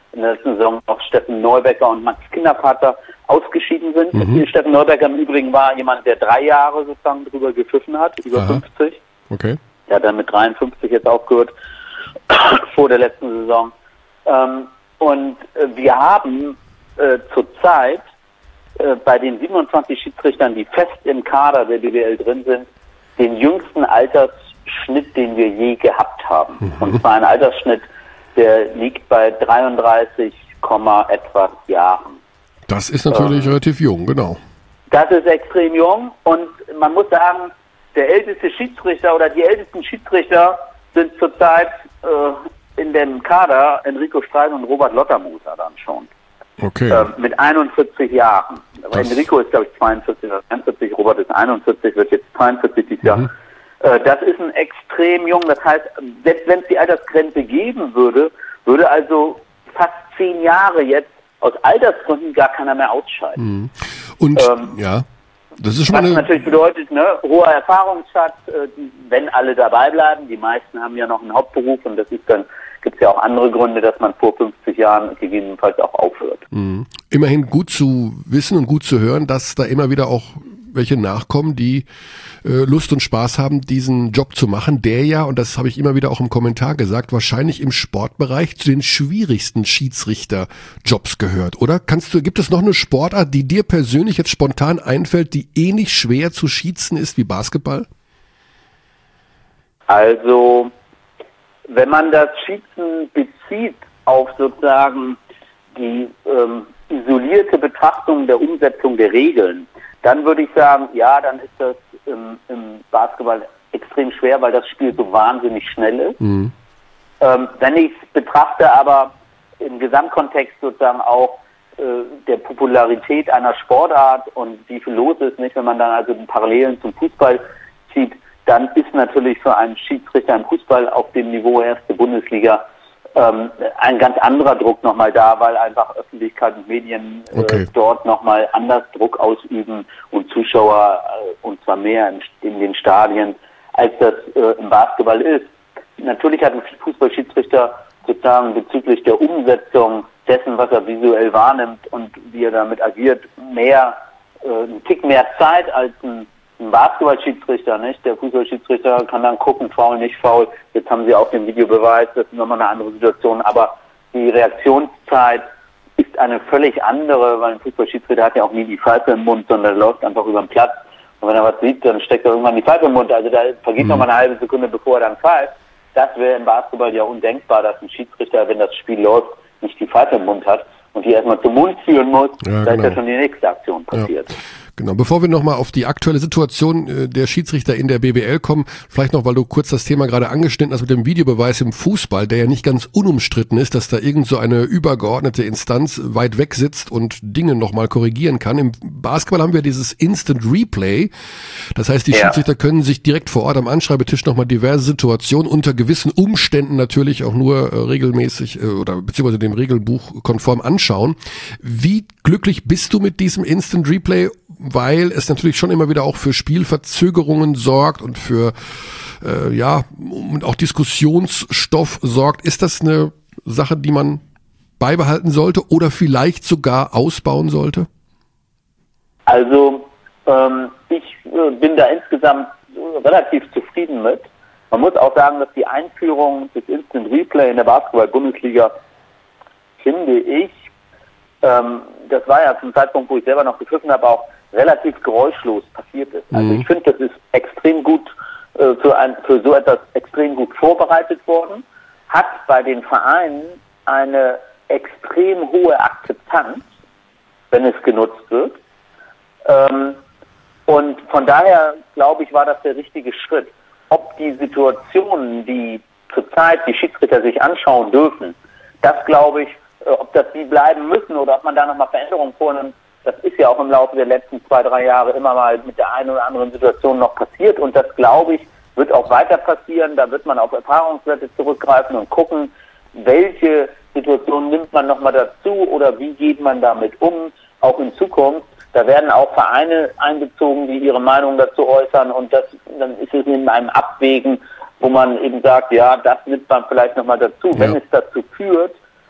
in der letzten Saison noch Steffen Neubecker und Max Kindervater ausgeschieden sind. Mhm. Steffen Neubecker im Übrigen war jemand, der drei Jahre sozusagen drüber gepfiffen hat, über Aha. fünfzig. Okay. Der hat dann mit dreiundfünfzig jetzt aufgehört, vor der letzten Saison. Ähm, und äh, wir haben äh, zurzeit äh, bei den siebenundzwanzig Schiedsrichtern, die fest im Kader der B W L drin sind, den jüngsten Altersschnitt, den wir je gehabt haben. Mhm. Und zwar ein Altersschnitt, der liegt bei dreiunddreißig, etwas Jahren. Das ist natürlich ähm, relativ jung, genau. Das ist extrem jung und man muss sagen, der älteste Schiedsrichter oder die ältesten Schiedsrichter sind zurzeit äh, in dem Kader Enrico Streich und Robert Lottermoser dann schon. Okay. Äh, mit einundvierzig Jahren. Aber Das Enrico ist, glaube ich, zweiundvierzig oder einundvierzig, Robert ist einundvierzig, wird jetzt zweiundvierzig dieses Jahr. Mhm. Äh, das ist ein extrem jung. Das heißt, selbst wenn es die Altersgrenze geben würde, würde also fast zehn Jahre jetzt aus Altersgründen gar keiner mehr ausscheiden. Mhm. Und Ähm, ja, das ist schon Was mal eine, natürlich bedeutet, ne, hoher Erfahrungsschatz, äh, wenn alle dabei bleiben. Die meisten haben ja noch einen Hauptberuf und das ist dann, gibt es ja auch andere Gründe, dass man vor fünfzig Jahren gegebenenfalls auch aufhört. mh, immerhin gut zu wissen und gut zu hören, dass da immer wieder auch welche nachkommen, die äh, Lust und Spaß haben, diesen Job zu machen, der ja, und das habe ich immer wieder auch im Kommentar gesagt, wahrscheinlich im Sportbereich zu den schwierigsten Schiedsrichterjobs gehört, oder? Kannst du, gibt es noch eine Sportart, die dir persönlich jetzt spontan einfällt, die ähnlich schwer zu schießen ist wie Basketball? Also, wenn man das Schießen bezieht auf sozusagen die ähm, isolierte Betrachtung der Umsetzung der Regeln, dann würde ich sagen, ja, dann ist das im, im Basketball extrem schwer, weil das Spiel so wahnsinnig schnell ist. Mhm. Ähm, wenn ich es betrachte, aber im Gesamtkontext sozusagen auch äh, der Popularität einer Sportart und wie viel los ist, nicht, wenn man dann also Parallelen zum Fußball zieht, dann ist natürlich für einen Schiedsrichter im Fußball auf dem Niveau erste Bundesliga ähm, ein ganz anderer Druck nochmal da, weil einfach Öffentlichkeit und Medien äh, Okay. dort nochmal anders Druck ausüben und Zuschauer, äh, und zwar mehr in, in den Stadien, als das äh, im Basketball ist. Natürlich hat ein Fußballschiedsrichter sozusagen bezüglich der Umsetzung dessen, was er visuell wahrnimmt und wie er damit agiert, mehr, äh, einen Tick mehr Zeit als ein Ein Basketballschiedsrichter, nicht? Der Fußballschiedsrichter kann dann gucken, faul, nicht faul. Jetzt haben sie auch den Videobeweis, das ist nochmal eine andere Situation. Aber die Reaktionszeit ist eine völlig andere, weil ein Fußballschiedsrichter hat ja auch nie die Pfeife im Mund, sondern läuft einfach über den Platz. Und wenn er was sieht, dann steckt er irgendwann die Pfeife im Mund. Also da vergeht Mhm. nochmal eine halbe Sekunde, bevor er dann pfeift. Das wäre im Basketball ja undenkbar, dass ein Schiedsrichter, wenn das Spiel läuft, nicht die Pfeife im Mund hat und die erstmal zum Mund führen muss. Ja, da genau. ist ja schon die nächste Aktion passiert. Ja. Genau, bevor wir nochmal auf die aktuelle Situation äh, der Schiedsrichter in der B B L kommen, vielleicht noch, weil du kurz das Thema gerade angeschnitten hast mit dem Videobeweis im Fußball, der ja nicht ganz unumstritten ist, dass da irgend so eine übergeordnete Instanz weit weg sitzt und Dinge nochmal korrigieren kann. Im Basketball haben wir dieses Instant Replay. Das heißt, die Ja. Schiedsrichter können sich direkt vor Ort am Anschreibetisch nochmal diverse Situationen unter gewissen Umständen natürlich auch nur äh, regelmäßig äh, oder beziehungsweise dem Regelbuch konform anschauen. Wie glücklich bist du mit diesem Instant Replay? Weil es natürlich schon immer wieder auch für Spielverzögerungen sorgt und für äh, ja und auch Diskussionsstoff sorgt. Ist das eine Sache, die man beibehalten sollte oder vielleicht sogar ausbauen sollte? Also ähm, ich äh, bin da insgesamt äh, relativ zufrieden mit. Man muss auch sagen, dass die Einführung des Instant Replay in der Basketball-Bundesliga, finde ich, ähm, das war ja zum Zeitpunkt, wo ich selber noch gepfiffen habe, auch relativ geräuschlos passiert ist. Also Mhm. ich finde, das ist extrem gut äh, für, ein, für so etwas extrem gut vorbereitet worden, hat bei den Vereinen eine extrem hohe Akzeptanz, wenn es genutzt wird. Ähm, und von daher, glaube ich, war das der richtige Schritt. Ob die Situationen, die zurzeit die Schiedsrichter sich anschauen dürfen, das glaube ich, äh, ob das die bleiben müssen oder ob man da nochmal Veränderungen vornimmt, das ist ja auch im Laufe der letzten zwei, drei Jahre immer mal mit der einen oder anderen Situation noch passiert und das, glaube ich, wird auch weiter passieren. Da wird man auf Erfahrungswerte zurückgreifen und gucken, welche Situationen nimmt man nochmal dazu oder wie geht man damit um, auch in Zukunft. Da werden auch Vereine einbezogen, die ihre Meinung dazu äußern und das, dann ist es in einem Abwägen, wo man eben sagt, ja, das nimmt man vielleicht nochmal dazu. Ja. Wenn es dazu führt,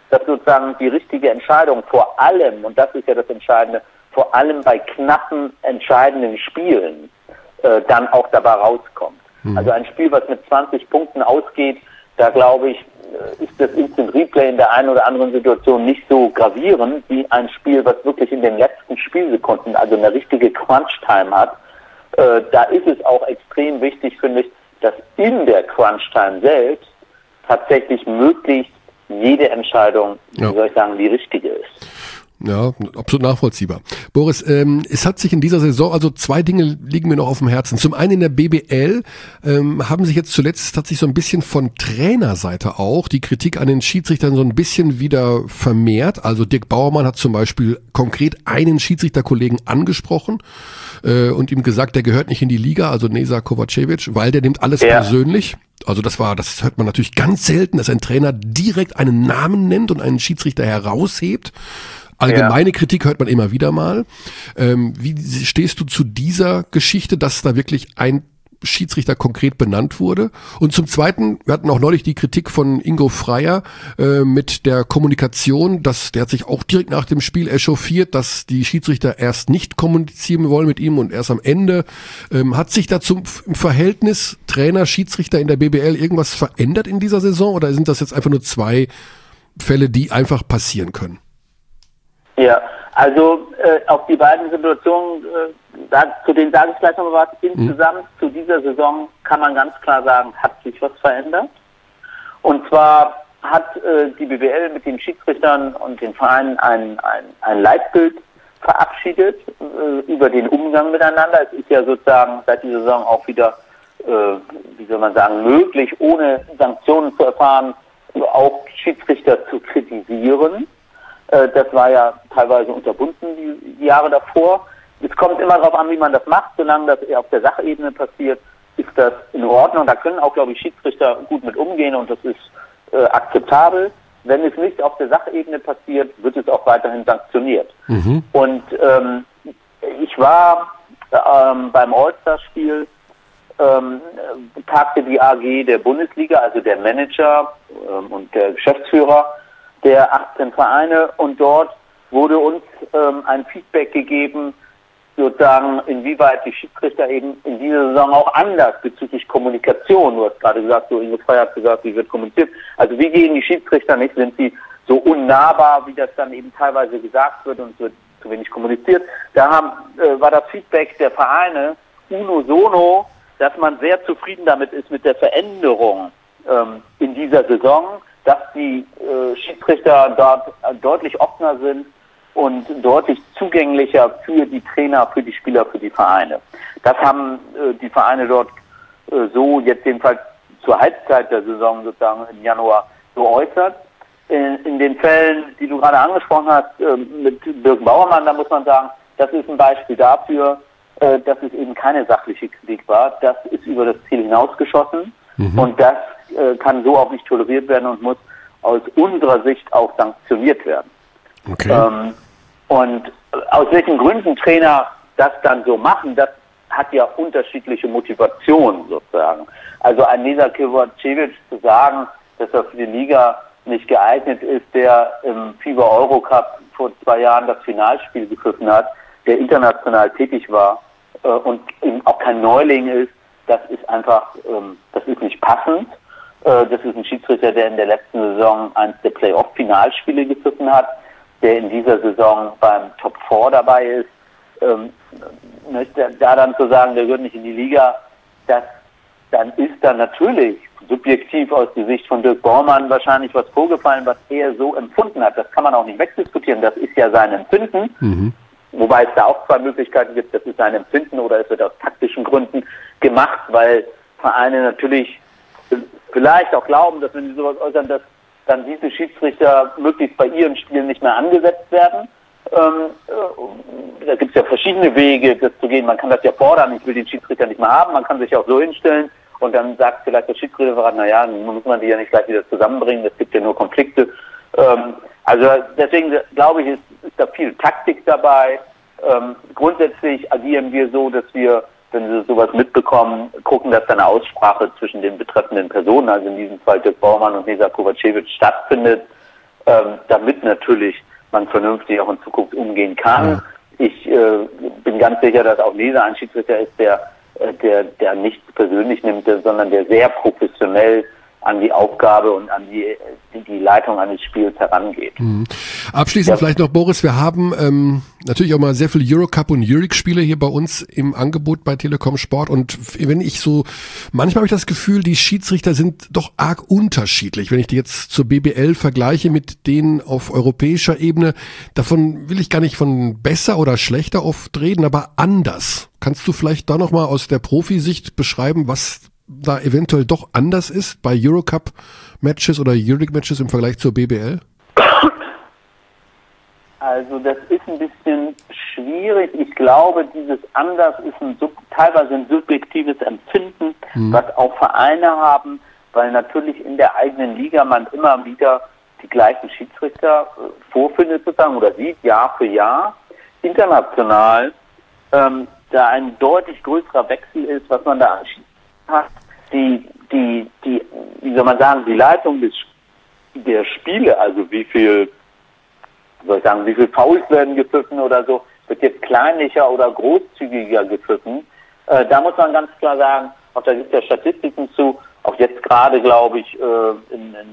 dass sozusagen die richtige Entscheidung vor allem, und das ist ja das Entscheidende, vor allem bei knappen, entscheidenden Spielen äh, dann auch dabei rauskommt. Mhm. Also ein Spiel, was mit zwanzig Punkten ausgeht, da glaube ich, ist das Instant Replay in der einen oder anderen Situation nicht so gravierend wie ein Spiel, was wirklich in den letzten Spielsekunden, also eine richtige Crunch-Time hat. Äh, da ist es auch extrem wichtig, finde ich, dass in der Crunch-Time selbst tatsächlich möglichst jede Entscheidung, ja. wie soll ich sagen, die richtige ist. Ja, absolut nachvollziehbar. Boris, ähm, es hat sich in dieser Saison, also zwei Dinge liegen mir noch auf dem Herzen. Zum einen in der B B L ähm, haben sich jetzt zuletzt, hat sich so ein bisschen von Trainerseite auch die Kritik an den Schiedsrichtern so ein bisschen wieder vermehrt. Also Dirk Bauermann hat zum Beispiel konkret einen Schiedsrichterkollegen angesprochen äh, und ihm gesagt, der gehört nicht in die Liga, also Neza Kovacevic, weil der nimmt alles ja. persönlich. Also das war, das hört man natürlich ganz selten, dass ein Trainer direkt einen Namen nennt und einen Schiedsrichter heraushebt. Allgemeine ja. Kritik hört man immer wieder mal. Ähm, wie stehst du zu dieser Geschichte, dass da wirklich ein Schiedsrichter konkret benannt wurde? Und zum Zweiten, wir hatten auch neulich die Kritik von Ingo Freier äh, mit der Kommunikation, dass der hat sich auch direkt nach dem Spiel echauffiert, dass die Schiedsrichter erst nicht kommunizieren wollen mit ihm und erst am Ende. Ähm, hat sich da zum im Verhältnis Trainer-Schiedsrichter in der B B L irgendwas verändert in dieser Saison oder sind das jetzt einfach nur zwei Fälle, die einfach passieren können? Ja, also äh, auf die beiden Situationen, äh, da, zu denen sage ich gleich noch mal was. Insgesamt mhm. zu dieser Saison kann man ganz klar sagen, hat sich was verändert. Und zwar hat äh, die B B L mit den Schiedsrichtern und den Vereinen ein, ein, ein Leitbild verabschiedet äh, über den Umgang miteinander. Es ist ja sozusagen seit dieser Saison auch wieder, äh, wie soll man sagen, möglich, ohne Sanktionen zu erfahren, auch Schiedsrichter zu kritisieren. Das war ja teilweise unterbunden die Jahre davor. Es kommt immer darauf an, wie man das macht. Solange das eher auf der Sachebene passiert, ist das in Ordnung. Da können auch, glaube ich, Schiedsrichter gut mit umgehen und das ist äh, akzeptabel. Wenn es nicht auf der Sachebene passiert, wird es auch weiterhin sanktioniert. Mhm. Und ähm, ich war ähm, beim All-Star-Spiel, ähm, tagte die A G der Bundesliga, also der Manager ähm, und der Geschäftsführer der achtzehn Vereine, und dort wurde uns ähm, ein Feedback gegeben, sozusagen, inwieweit die Schiedsrichter eben in dieser Saison auch anders bezüglich Kommunikation, du hast gerade gesagt, so Ingo Freier hat gesagt, wie wird kommuniziert, also wie gehen die Schiedsrichter nicht, sind sie so unnahbar, wie das dann eben teilweise gesagt wird und wird zu wenig kommuniziert. Da haben, äh, war das Feedback der Vereine unisono, dass man sehr zufrieden damit ist mit der Veränderung ähm, in dieser Saison, dass die äh, Schiedsrichter dort äh, deutlich offener sind und deutlich zugänglicher für die Trainer, für die Spieler, für die Vereine. Das haben äh, die Vereine dort äh, so jetzt jedenfalls zur Halbzeit der Saison sozusagen im Januar geäußert. In, in den Fällen, die du gerade angesprochen hast, äh, mit Dirk Bauermann, da muss man sagen, das ist ein Beispiel dafür, äh, dass es eben keine sachliche Kritik war. Das ist über das Ziel hinausgeschossen mhm. und das kann so auch nicht toleriert werden und muss aus unserer Sicht auch sanktioniert werden. Okay. Ähm, und aus welchen Gründen Trainer das dann so machen, das hat ja unterschiedliche Motivationen sozusagen. Also ein Neza Kovacevic zu sagen, dass er für die Liga nicht geeignet ist, der im FIBA Eurocup vor zwei Jahren das Finalspiel gepfiffen hat, der international tätig war äh, und eben auch kein Neuling ist, das ist einfach, ähm, das ist nicht passend. Das ist ein Schiedsrichter, der in der letzten Saison eins der Playoff-Finalspiele gepfiffen hat, der in dieser Saison beim Top vier dabei ist. Ähm, da dann zu sagen, der gehört nicht in die Liga, das, dann ist da natürlich subjektiv aus der Sicht von Dirk Bauermann wahrscheinlich was vorgefallen, was er so empfunden hat. Das kann man auch nicht wegdiskutieren, das ist ja sein Empfinden. Mhm. Wobei es da auch zwei Möglichkeiten gibt, das ist sein Empfinden oder es wird aus taktischen Gründen gemacht, weil Vereine natürlich vielleicht auch glauben, dass wenn sie sowas äußern, dass dann diese Schiedsrichter möglichst bei ihren Spielen nicht mehr angesetzt werden. Ähm, äh, da gibt es ja verschiedene Wege, das zu gehen. Man kann das ja fordern, ich will den Schiedsrichter nicht mehr haben. Man kann sich auch so hinstellen und dann sagt vielleicht der Schiedsrichter, naja, dann muss man die ja nicht gleich wieder zusammenbringen, es gibt ja nur Konflikte. Ähm, also deswegen glaube ich, ist, ist da viel Taktik dabei. Ähm, grundsätzlich agieren wir so, dass wir, wenn wir sowas mitbekommen, gucken, dass da eine Aussprache zwischen den betreffenden Personen, also in diesem Fall Dirk Bauermann und Neza Kovacevic, stattfindet. ähm, damit natürlich man vernünftig auch in Zukunft umgehen kann. Ja. Ich äh, bin ganz sicher, dass auch Lisa ein Schiedsrichter ist, der, äh, der, der nichts persönlich nimmt, sondern der sehr professionell an die Aufgabe und an die, die Leitung eines Spiels herangeht. Mhm. Abschließend ja. vielleicht noch, Boris, wir haben ähm, natürlich auch mal sehr viele Eurocup und Euroleague-Spiele hier bei uns im Angebot bei Telekom Sport und wenn ich so, manchmal habe ich das Gefühl, die Schiedsrichter sind doch arg unterschiedlich. Wenn ich die jetzt zur B B L vergleiche mit denen auf europäischer Ebene, davon will ich gar nicht von besser oder schlechter oft reden, aber anders. Kannst du vielleicht da nochmal aus der Profisicht beschreiben, was da eventuell doch anders ist bei Eurocup-Matches oder Euroleague-Matches im Vergleich zur B B L? Also das ist ein bisschen schwierig. Ich glaube, dieses anders ist ein teilweise ein subjektives Empfinden, mhm. was auch Vereine haben, weil natürlich in der eigenen Liga man immer wieder die gleichen Schiedsrichter äh, vorfindet sozusagen oder sieht, Jahr für Jahr. International ähm, da ein deutlich größerer Wechsel ist, was man da an hat, die, die, die, wie soll man sagen, die Leitung des, der Spiele, also wie viel, soll ich sagen, wie viel Fouls werden gepfiffen oder so, wird jetzt kleinlicher oder großzügiger gepfiffen. Äh, da muss man ganz klar sagen, auch da gibt es ja Statistiken zu, auch jetzt gerade, glaube ich, äh, in, in,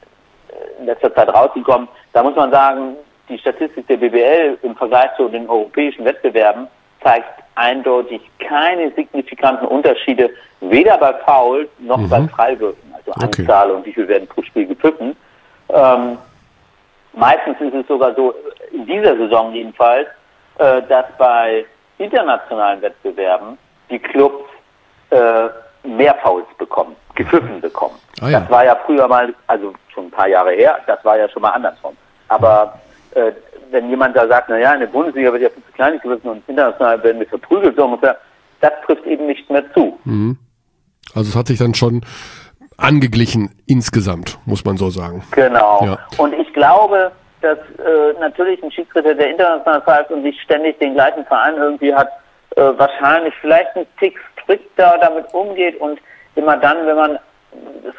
in letzter Zeit rausgekommen, da muss man sagen, die Statistik der B B L im Vergleich zu den europäischen Wettbewerben zeigt eindeutig keine signifikanten Unterschiede, weder bei Fouls noch mhm. bei Freiwürfen, also okay. Anzahl und wie viel werden pro Spiel gepfiffen. Ähm, meistens ist es sogar so, in dieser Saison jedenfalls, äh, dass bei internationalen Wettbewerben die Clubs äh, mehr Fouls bekommen, gepfiffen bekommen. Ah, ja. Das war ja früher mal, also schon ein paar Jahre her, das war ja schon mal andersrum. Aber äh, wenn jemand da sagt, naja, in der Bundesliga wird ja viel zu klein gepfiffen und international werden wir verprügelt, so ungefähr, das trifft eben nicht mehr zu. Mhm. Also es hat sich dann schon angeglichen insgesamt, muss man so sagen. Genau. Ja. Und ich glaube, dass äh, natürlich ein Schiedsrichter, der international pfeift und nicht ständig den gleichen Verein irgendwie hat, äh, wahrscheinlich vielleicht ein Tick strikter damit umgeht und immer dann, wenn man, das,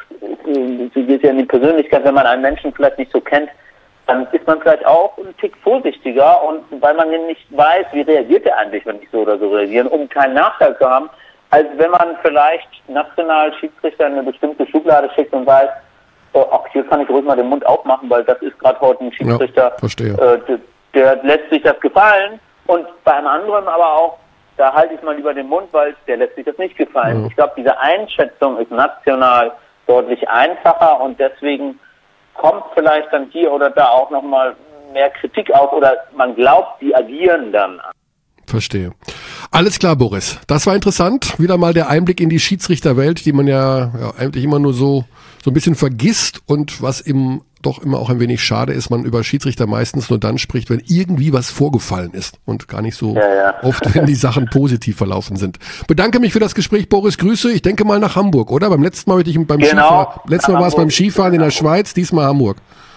das geht ja in die Persönlichkeit, wenn man einen Menschen vielleicht nicht so kennt, dann ist man vielleicht auch ein Tick vorsichtiger und weil man nicht weiß, wie reagiert er eigentlich, wenn ich so oder so reagieren, um keinen Nachteil zu haben, als wenn man vielleicht national Schiedsrichter in eine bestimmte Schublade schickt und weiß, oh, ach, hier kann ich ruhig mal den Mund aufmachen, weil das ist gerade heute ein Schiedsrichter, ja, verstehe. Äh, der, der lässt sich das gefallen und bei einem anderen aber auch, da halte ich mal lieber den Mund, weil der lässt sich das nicht gefallen. Ja. Ich glaube, diese Einschätzung ist national deutlich einfacher und deswegen kommt vielleicht dann hier oder da auch nochmal mehr Kritik auf oder man glaubt, die agieren dann. Verstehe. Alles klar, Boris. Das war interessant. Wieder mal der Einblick in die Schiedsrichterwelt, die man ja, ja eigentlich immer nur so, so ein bisschen vergisst und was im doch immer auch ein wenig schade ist, man über Schiedsrichter meistens nur dann spricht, wenn irgendwie was vorgefallen ist und gar nicht so ja, ja. oft, wenn die Sachen positiv verlaufen sind. Bedanke mich für das Gespräch, Boris. Grüße. Ich denke mal nach Hamburg, oder? Beim letzten Mal, ich beim genau, Skifahren, letztes Mal war es beim Skifahren in der Schweiz, diesmal Hamburg.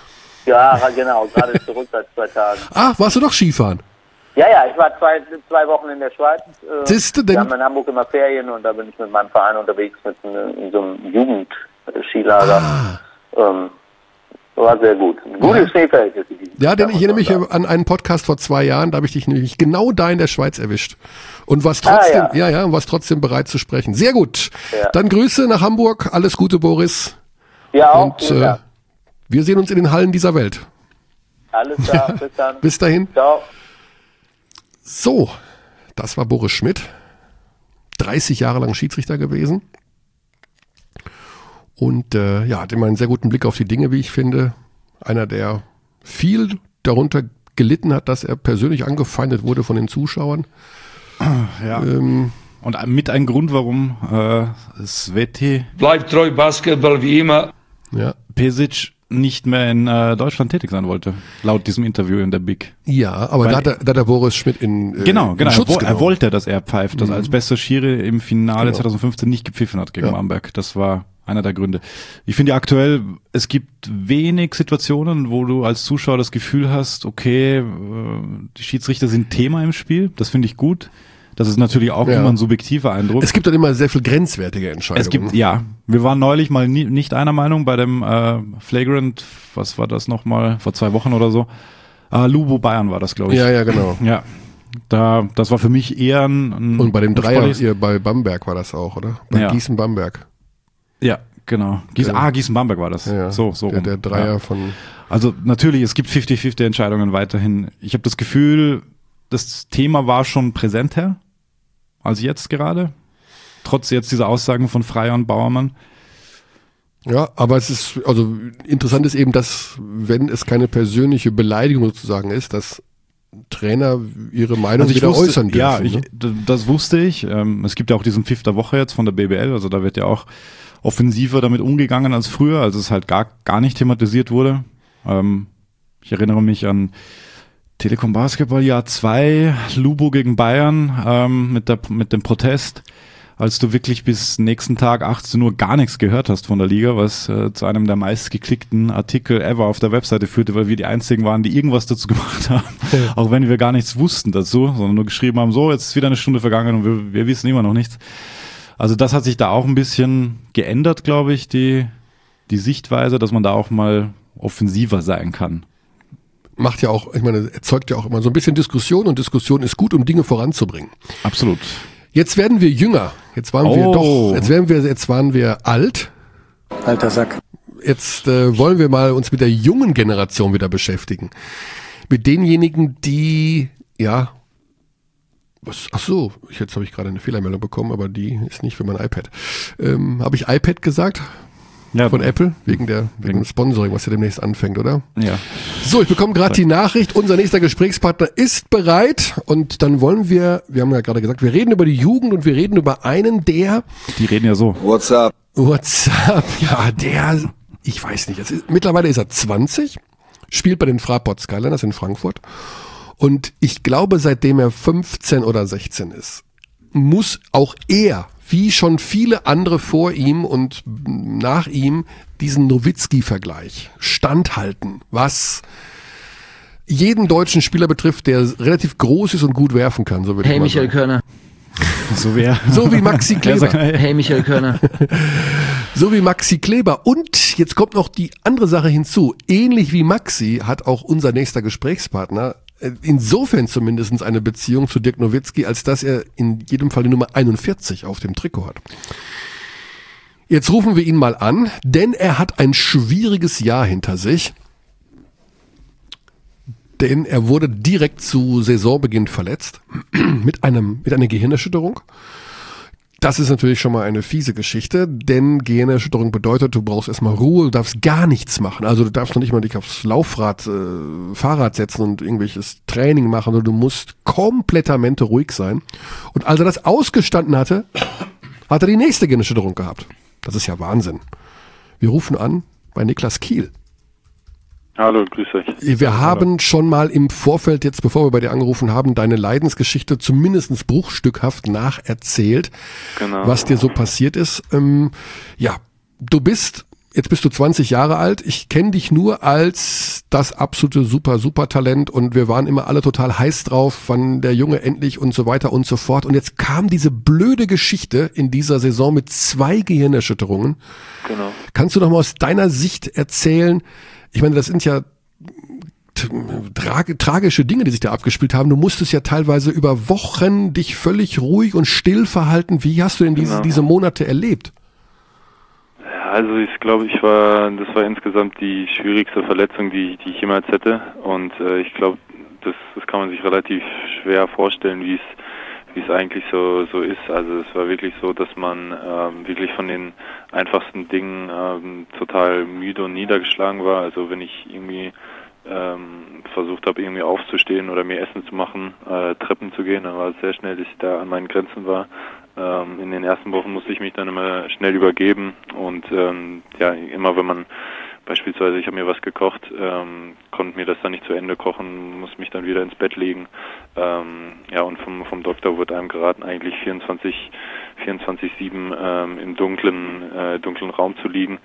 Ja, genau. Gerade zurück seit zwei Tagen. Ach, warst du doch Skifahren? Ja, ja. Ich war zwei, zwei Wochen in der Schweiz. Äh, Siehst du denn? Wir haben in Hamburg immer Ferien und da bin ich mit meinem Verein unterwegs mit in, in so einem Jugendskilager. Ah. Ähm, War sehr gut. Gute ja. Schneeverhältnisse. Ja, denn ich erinnere mich an einen Podcast vor zwei Jahren, da habe ich dich nämlich genau da in der Schweiz erwischt. Und was trotzdem, ah, ja. ja, ja, was trotzdem bereit zu sprechen. Sehr gut. Ja. Dann Grüße nach Hamburg. Alles Gute, Boris. Ja, auch. Und äh, wir sehen uns in den Hallen dieser Welt. Alles klar, bis dann. Bis dahin. Ciao. So, das war Boris Schmidt. dreißig Jahre lang Schiedsrichter gewesen. Und äh, ja, hat immer einen sehr guten Blick auf die Dinge, wie ich finde. Einer, der viel darunter gelitten hat, dass er persönlich angefeindet wurde von den Zuschauern. Ja. Ähm, Und mit ein Grund, warum äh, Sveti bleibt treu Basketball wie immer. Ja. Pesic nicht mehr in äh, Deutschland tätig sein wollte, laut diesem Interview in der Big. Ja, aber Weil, da, hat er, da hat der Boris Schmidt in äh, Genau, genau. In Schutz er, wo, er wollte, dass er pfeift, dass mhm. er als bester Schiri im Finale genau. zwanzig fünfzehn nicht gepfiffen hat gegen ja. Bamberg. Das war einer der Gründe. Ich finde ja aktuell, es gibt wenig Situationen, wo du als Zuschauer das Gefühl hast, okay, die Schiedsrichter sind Thema im Spiel. Das finde ich gut. Das ist natürlich auch Ja. immer ein subjektiver Eindruck. Es gibt dann immer sehr viel grenzwertige Entscheidungen. Es gibt, ja, wir waren neulich mal nie, nicht einer Meinung bei dem äh, Flagrant, was war das nochmal, vor zwei Wochen oder so. Äh, Lubo Bayern war das, glaube ich. Ja, ja, genau. Ja, da, das war für mich eher ein, ein Und bei dem ein Dreier sportliches- hier bei Bamberg war das auch, oder? Bei Ja. Gießen-Bamberg. Ja, genau. Gießen, Der- ah, Gießen-Bamberg war das. Ja, ja. So, so Der, rum. der Dreier ja. von... Also natürlich, es gibt fünfzig fünfzig Entscheidungen weiterhin. Ich habe das Gefühl, das Thema war schon präsenter als jetzt gerade. Trotz jetzt dieser Aussagen von Freier und Bauermann. Ja, aber es ist, also interessant ist eben, dass, wenn es keine persönliche Beleidigung sozusagen ist, dass Trainer ihre Meinung Also ich wieder wusste, äußern dürfen. ja, ich, ne? d- das wusste ich. Ähm, es gibt ja auch diesen Pfiff der Woche jetzt von der B B L, also da wird ja auch offensiver damit umgegangen als früher, als es halt gar, gar nicht thematisiert wurde. Ähm, ich erinnere mich an Telekom Basketball Jahr zwei, Lubo gegen Bayern ähm, mit, der, mit dem Protest, als du wirklich bis nächsten Tag achtzehn Uhr gar nichts gehört hast von der Liga, was äh, zu einem der meistgeklickten Artikel ever auf der Webseite führte, weil wir die einzigen waren, die irgendwas dazu gemacht haben, Ja. auch wenn wir gar nichts wussten dazu, sondern nur geschrieben haben, so, jetzt ist wieder eine Stunde vergangen und wir, wir wissen immer noch nichts. Also das hat sich da auch ein bisschen geändert, glaube ich, die, die Sichtweise, dass man da auch mal offensiver sein kann. Macht ja auch, ich meine, erzeugt ja auch immer so ein bisschen Diskussion und Diskussion ist gut, um Dinge voranzubringen. Absolut. Jetzt werden wir jünger. Jetzt waren wir Oh. doch, jetzt werden wir, jetzt waren wir alt. Alter Sack. Jetzt äh, wollen wir mal uns mit der jungen Generation wieder beschäftigen. Mit denjenigen, die, ja, was, ach so, ich, jetzt habe ich gerade eine Fehlermeldung bekommen, aber die ist nicht für mein iPad. Ähm, habe ich iPad gesagt? Ja, Von Apple? Wegen der, wegen wegen- dem Sponsoring, was ja demnächst anfängt, oder? Ja. So, ich bekomme gerade die Nachricht, unser nächster Gesprächspartner ist bereit und dann wollen wir, wir haben ja gerade gesagt, wir reden über die Jugend und wir reden über einen, der, Die reden ja so. What's up? what's up, ja, der, ich weiß nicht, es ist, mittlerweile ist er zwanzig, spielt bei den Fraport Skyliners in Frankfurt und ich glaube, seitdem er fünfzehn oder sechzehn ist, muss auch er, wie schon viele andere vor ihm und nach ihm, diesen Nowitzki-Vergleich standhalten, was jeden deutschen Spieler betrifft, der relativ groß ist und gut werfen kann. So würde Hey ich mal Michael sagen. Körner. So wie, So wie Maxi Kleber. Hey Michael Körner. So wie Maxi Kleber. Und jetzt kommt noch die andere Sache hinzu. Ähnlich wie Maxi hat auch unser nächster Gesprächspartner äh, insofern zumindest eine Beziehung zu Dirk Nowitzki, als dass er in jedem Fall die Nummer einundvierzig auf dem Trikot hat. Jetzt rufen wir ihn mal an, denn er hat ein schwieriges Jahr hinter sich. Denn er wurde direkt zu Saisonbeginn verletzt mit einem mit einer Gehirnerschütterung. Das ist natürlich schon mal eine fiese Geschichte, denn Gehirnerschütterung bedeutet, du brauchst erstmal Ruhe, du darfst gar nichts machen. Also du darfst noch nicht mal dich aufs Laufrad, äh, Fahrrad setzen und irgendwelches Training machen, sondern du musst komplettamente ruhig sein. Und als er das ausgestanden hatte, hat er die nächste Gehirnerschütterung gehabt. Das ist ja Wahnsinn. Wir rufen an bei Niklas Kiel. Hallo, grüß euch. Wir haben schon mal im Vorfeld, jetzt bevor wir bei dir angerufen haben, deine Leidensgeschichte zumindest bruchstückhaft nacherzählt, Genau. was dir so passiert ist. Ähm, ja, du bist, jetzt bist du zwanzig Jahre alt. Ich kenne dich nur als das absolute super, super Talent und wir waren immer alle total heiß drauf, wann der Junge endlich und so weiter und so fort. Und jetzt kam diese blöde Geschichte in dieser Saison mit zwei Gehirnerschütterungen. Genau. Kannst du noch mal aus deiner Sicht erzählen? Ich meine, das sind ja t- trage, tragische Dinge, die sich da abgespielt haben. Du musstest ja teilweise über Wochen dich völlig ruhig und still verhalten. Wie hast du denn diese, Genau. diese Monate erlebt? Ja, also ich glaube, ich war, das war insgesamt die schwierigste Verletzung, die, die ich jemals hätte. Und äh, ich glaube, das, das kann man sich relativ schwer vorstellen, wie es wie es eigentlich so so ist. Also es war wirklich so, dass man ähm, wirklich von den einfachsten Dingen ähm, total müde und niedergeschlagen war. Also wenn ich irgendwie ähm, versucht habe, irgendwie aufzustehen oder mir Essen zu machen, äh, Treppen zu gehen, dann war es sehr schnell, dass ich da an meinen Grenzen war. Ähm, in den ersten Wochen musste ich mich dann immer schnell übergeben und ähm, ja, immer wenn man beispielsweise, ich habe mir was gekocht, ähm, konnte mir das dann nicht zu Ende kochen, musste mich dann wieder ins Bett legen. Ähm, ja, und vom, vom Doktor wurde einem geraten, eigentlich vierundzwanzig sieben ähm, im dunklen, äh, dunklen Raum zu liegen.